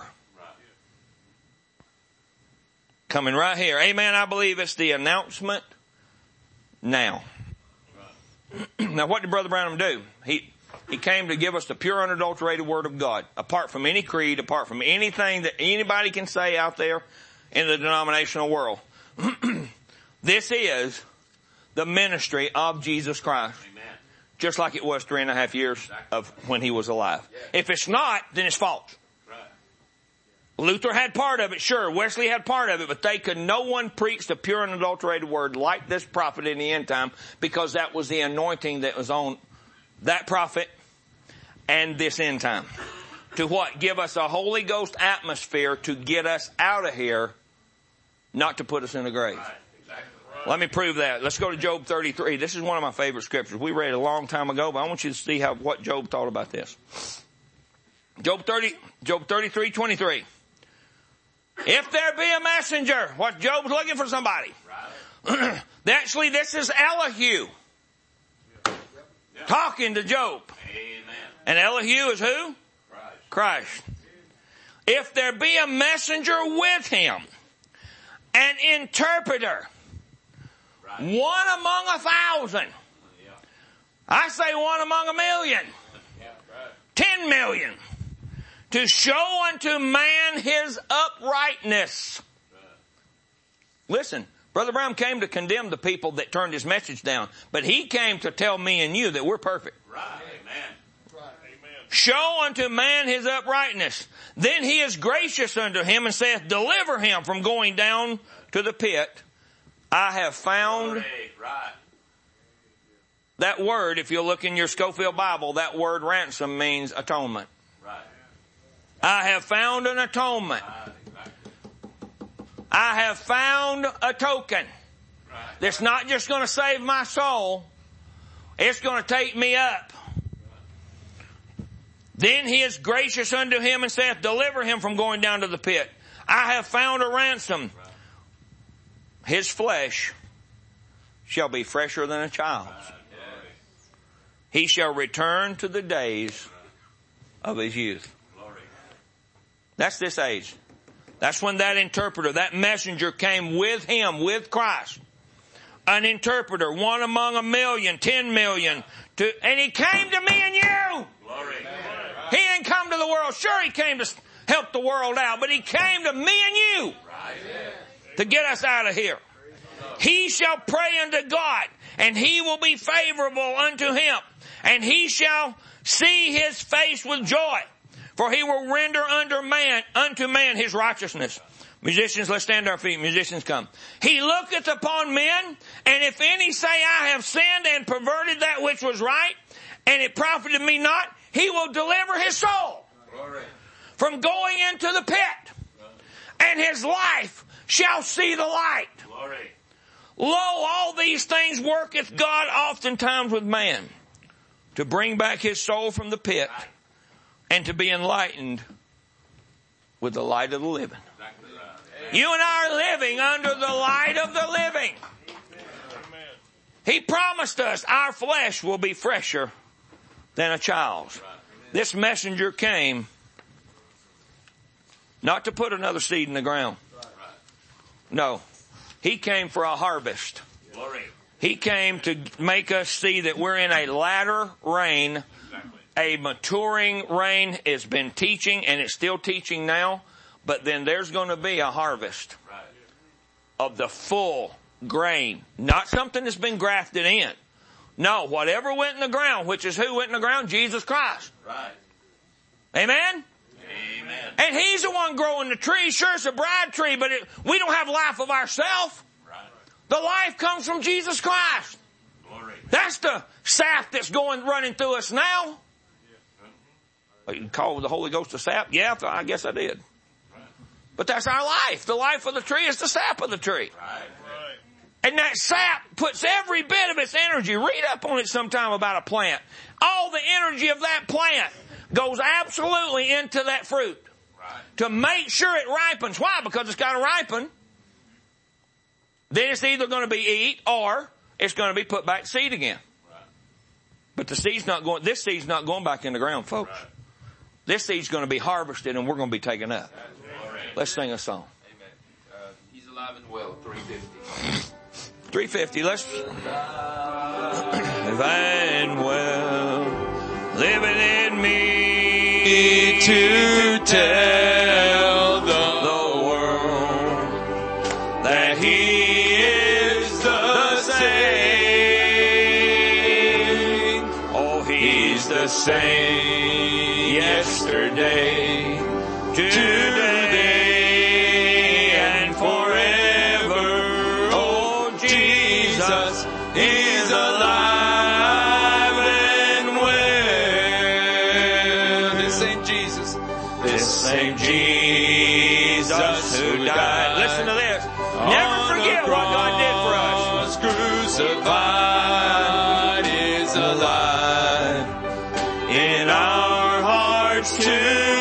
Coming right here. Amen. I believe it's the announcement now. Now what did Brother Branham do? He, he came to give us the pure unadulterated Word of God. Apart from any creed, apart from anything that anybody can say out there in the denominational world. This is the ministry of Jesus Christ. Amen. Just like it was three and a half years of when He was alive. Yeah. If it's not, then it's false. Right. Luther had part of it, sure. Wesley had part of it, but they could, no one preached the pure and adulterated Word like this prophet in the end time, because that was the anointing that was on that prophet and this end time. To what? Give us a Holy Ghost atmosphere to get us out of here, not to put us in the grave. Right. Exactly. Right. Let me prove that. Let's go to Job thirty-three. This is one of my favorite scriptures. We read it a long time ago, but I want you to see how what Job thought about this. Job thirty, Job thirty-three, twenty-three. If there be a messenger, what Job's looking for somebody. Right. Actually, this is Elihu talking to Job. Amen. And Elihu is who? Christ. Christ. If there be a messenger with him, an interpreter, right. One among a thousand. Yeah. I say one among a million. Yeah, right. Ten million. To show unto man his uprightness. Right. Listen, Brother Brown came to condemn the people that turned his message down, but he came to tell me and you that we're perfect. Right. Amen. Show unto man his uprightness. Then he is gracious unto him and saith, deliver him from going down to the pit. I have found right. That word, if you'll look in your Scofield Bible, that word ransom means atonement. Right. I have found an atonement. I have found a token that's not just going to save my soul. It's going to take me up. Then he is gracious unto him and saith, deliver him from going down to the pit. I have found a ransom. His flesh shall be fresher than a child's. He shall return to the days of his youth. That's this age. That's when that interpreter, that messenger came with him, with Christ. An interpreter, one among a million, ten million. To, and he came to me and you. Glory. He didn't come to the world. Sure, he came to help the world out, but he came to me and you to get us out of here. He shall pray unto God, and he will be favorable unto him, and he shall see his face with joy, for he will render unto man, unto man his righteousness. Musicians, let's stand to our feet. Musicians, come. He looketh upon men, and if any say, I have sinned and perverted that which was right, and it profited me not, he will deliver his soul Glory. From going into the pit, and his life shall see the light. Glory. Lo, all these things worketh God oftentimes with man, to bring back his soul from the pit, and to be enlightened with the light of the living. You and I are living under the light of the living. He promised us our flesh will be fresher than a child's. This messenger came not to put another seed in the ground. No. He came for a harvest. He came to make us see that we're in a latter rain. A maturing rain has been teaching, and it's still teaching now. But then there's going to be a harvest of the full grain. Not something that's been grafted in. No, whatever went in the ground, which is who went in the ground? Jesus Christ. Right. Amen? Amen. And he's the one growing the tree. Sure, it's a bride tree, but it, we don't have life of ourselves. Right. The life comes from Jesus Christ. Glory. That's the sap that's going running through us now. Yeah. You can call the Holy Ghost a sap? Yeah, I guess I did. But that's our life. The life of the tree is the sap of the tree. Right. And that sap puts every bit of its energy. Read up on it sometime about a plant. All the energy of that plant goes absolutely into that fruit. Right. To make sure it ripens. Why? Because it's got to ripen. Then it's either going to be eat or it's going to be put back seed again. Right. But the seed's not going, this seed's not going back in the ground, folks. Right. This seed's going to be harvested and we're going to be taken up. Let's sing a song. Amen. Uh, he's alive and well. three fifty. three fifty. Let's. Alive and well, living in me to tell the, the world that He is the same. Oh, He's the same yesterday, today. He's alive and well. This ain't Jesus. This ain't Jesus who died. Listen to this. Never forget what God did for us. Crucified is alive in our hearts too.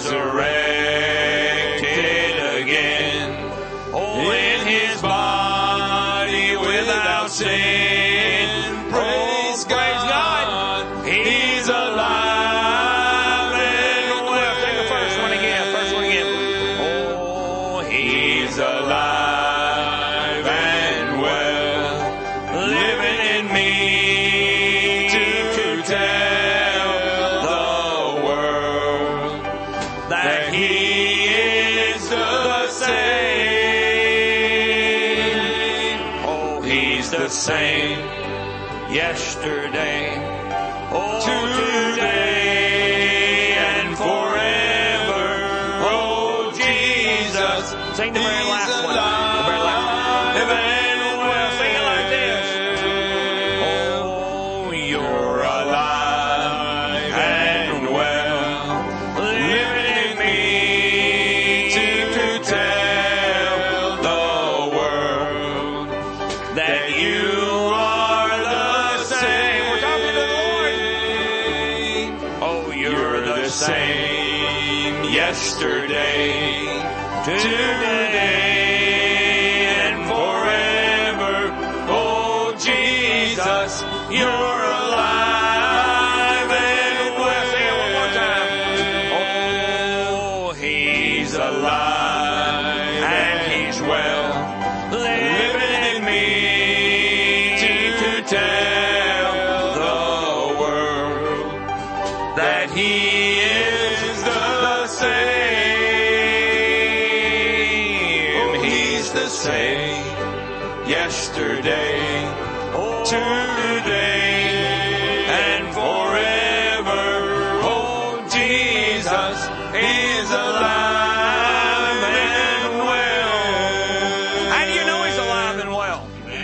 resurrected again. Oh, in His body without sin. Praise God. He's alive and well. Sing the first one again. First one again. Oh, He's alive and well, living in me to, to tell the world that He is the same. Oh, He's the same yesterday, oh, today and forever. Oh, Jesus. Sing the very last one. The very last one. Living well. Sing it like this. Oh, you're alive and well, living in me to, to tell the world that you are the same. We're talking to the Lord. Oh, you're the same yesterday, today, and forever. Oh, Jesus, you're alive and well. Sing it one more time. Oh, He's alive and He's well, living in me to, to tell the world that He is the same. He's the same yesterday, today, and forever. Oh, Jesus is alive and well. How do you know He's alive and well?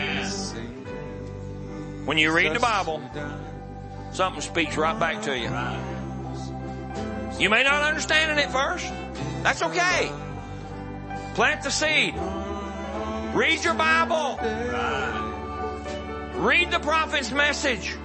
When you read the Bible, something speaks right back to you. You may not understand it at first. That's okay. Plant the seed. Read your Bible. Read the prophet's message.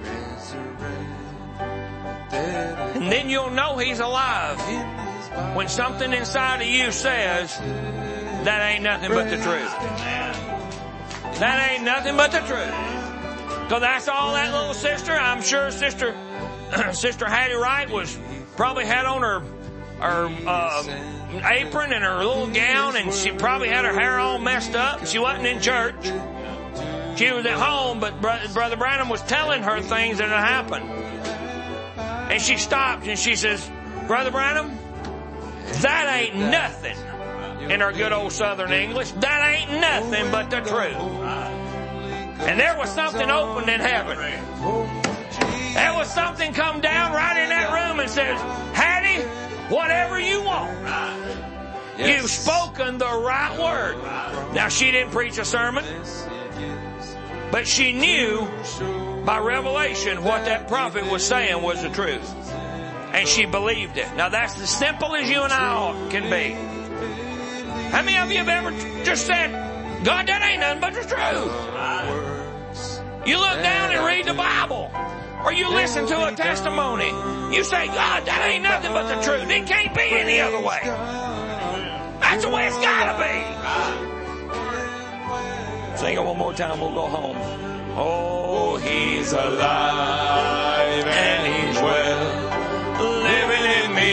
And then you'll know He's alive when something inside of you says, that ain't nothing but the truth. That ain't nothing but the truth. So that's all that little sister. I'm sure Sister Sister Hattie Wright was probably had on her her uh, apron and her little gown, and she probably had her hair all messed up. She wasn't in church. She was at home, but Brother Branham was telling her things that had happened. And she stopped and she says, Brother Branham, that ain't nothing. In her good old Southern English, that ain't nothing but the truth. And there was something opened in heaven. There was something come down right in that room and says, Hattie, whatever you want. Yes. You've spoken the right word. Now, she didn't preach a sermon, but she knew by revelation what that prophet was saying was the truth. And she believed it. Now, that's as simple as you and I can be. How many of you have ever just said, God, that ain't nothing but the truth? You look down and read the Bible. Or you listen to a testimony. You say, God, that ain't nothing but the truth. It can't be any other way. That's the way it's gotta be. Sing it one more time, we'll go home. Oh, He's alive and He's well, living in me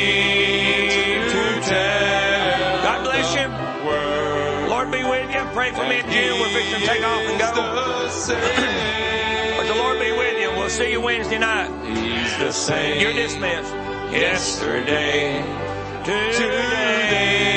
to tell. God bless you. Lord be with you. Pray for me and Jim. We're fixing to take off and go. But the Lord be with you. We'll see you Wednesday night. He's the same. You're dismissed. Yesterday, today,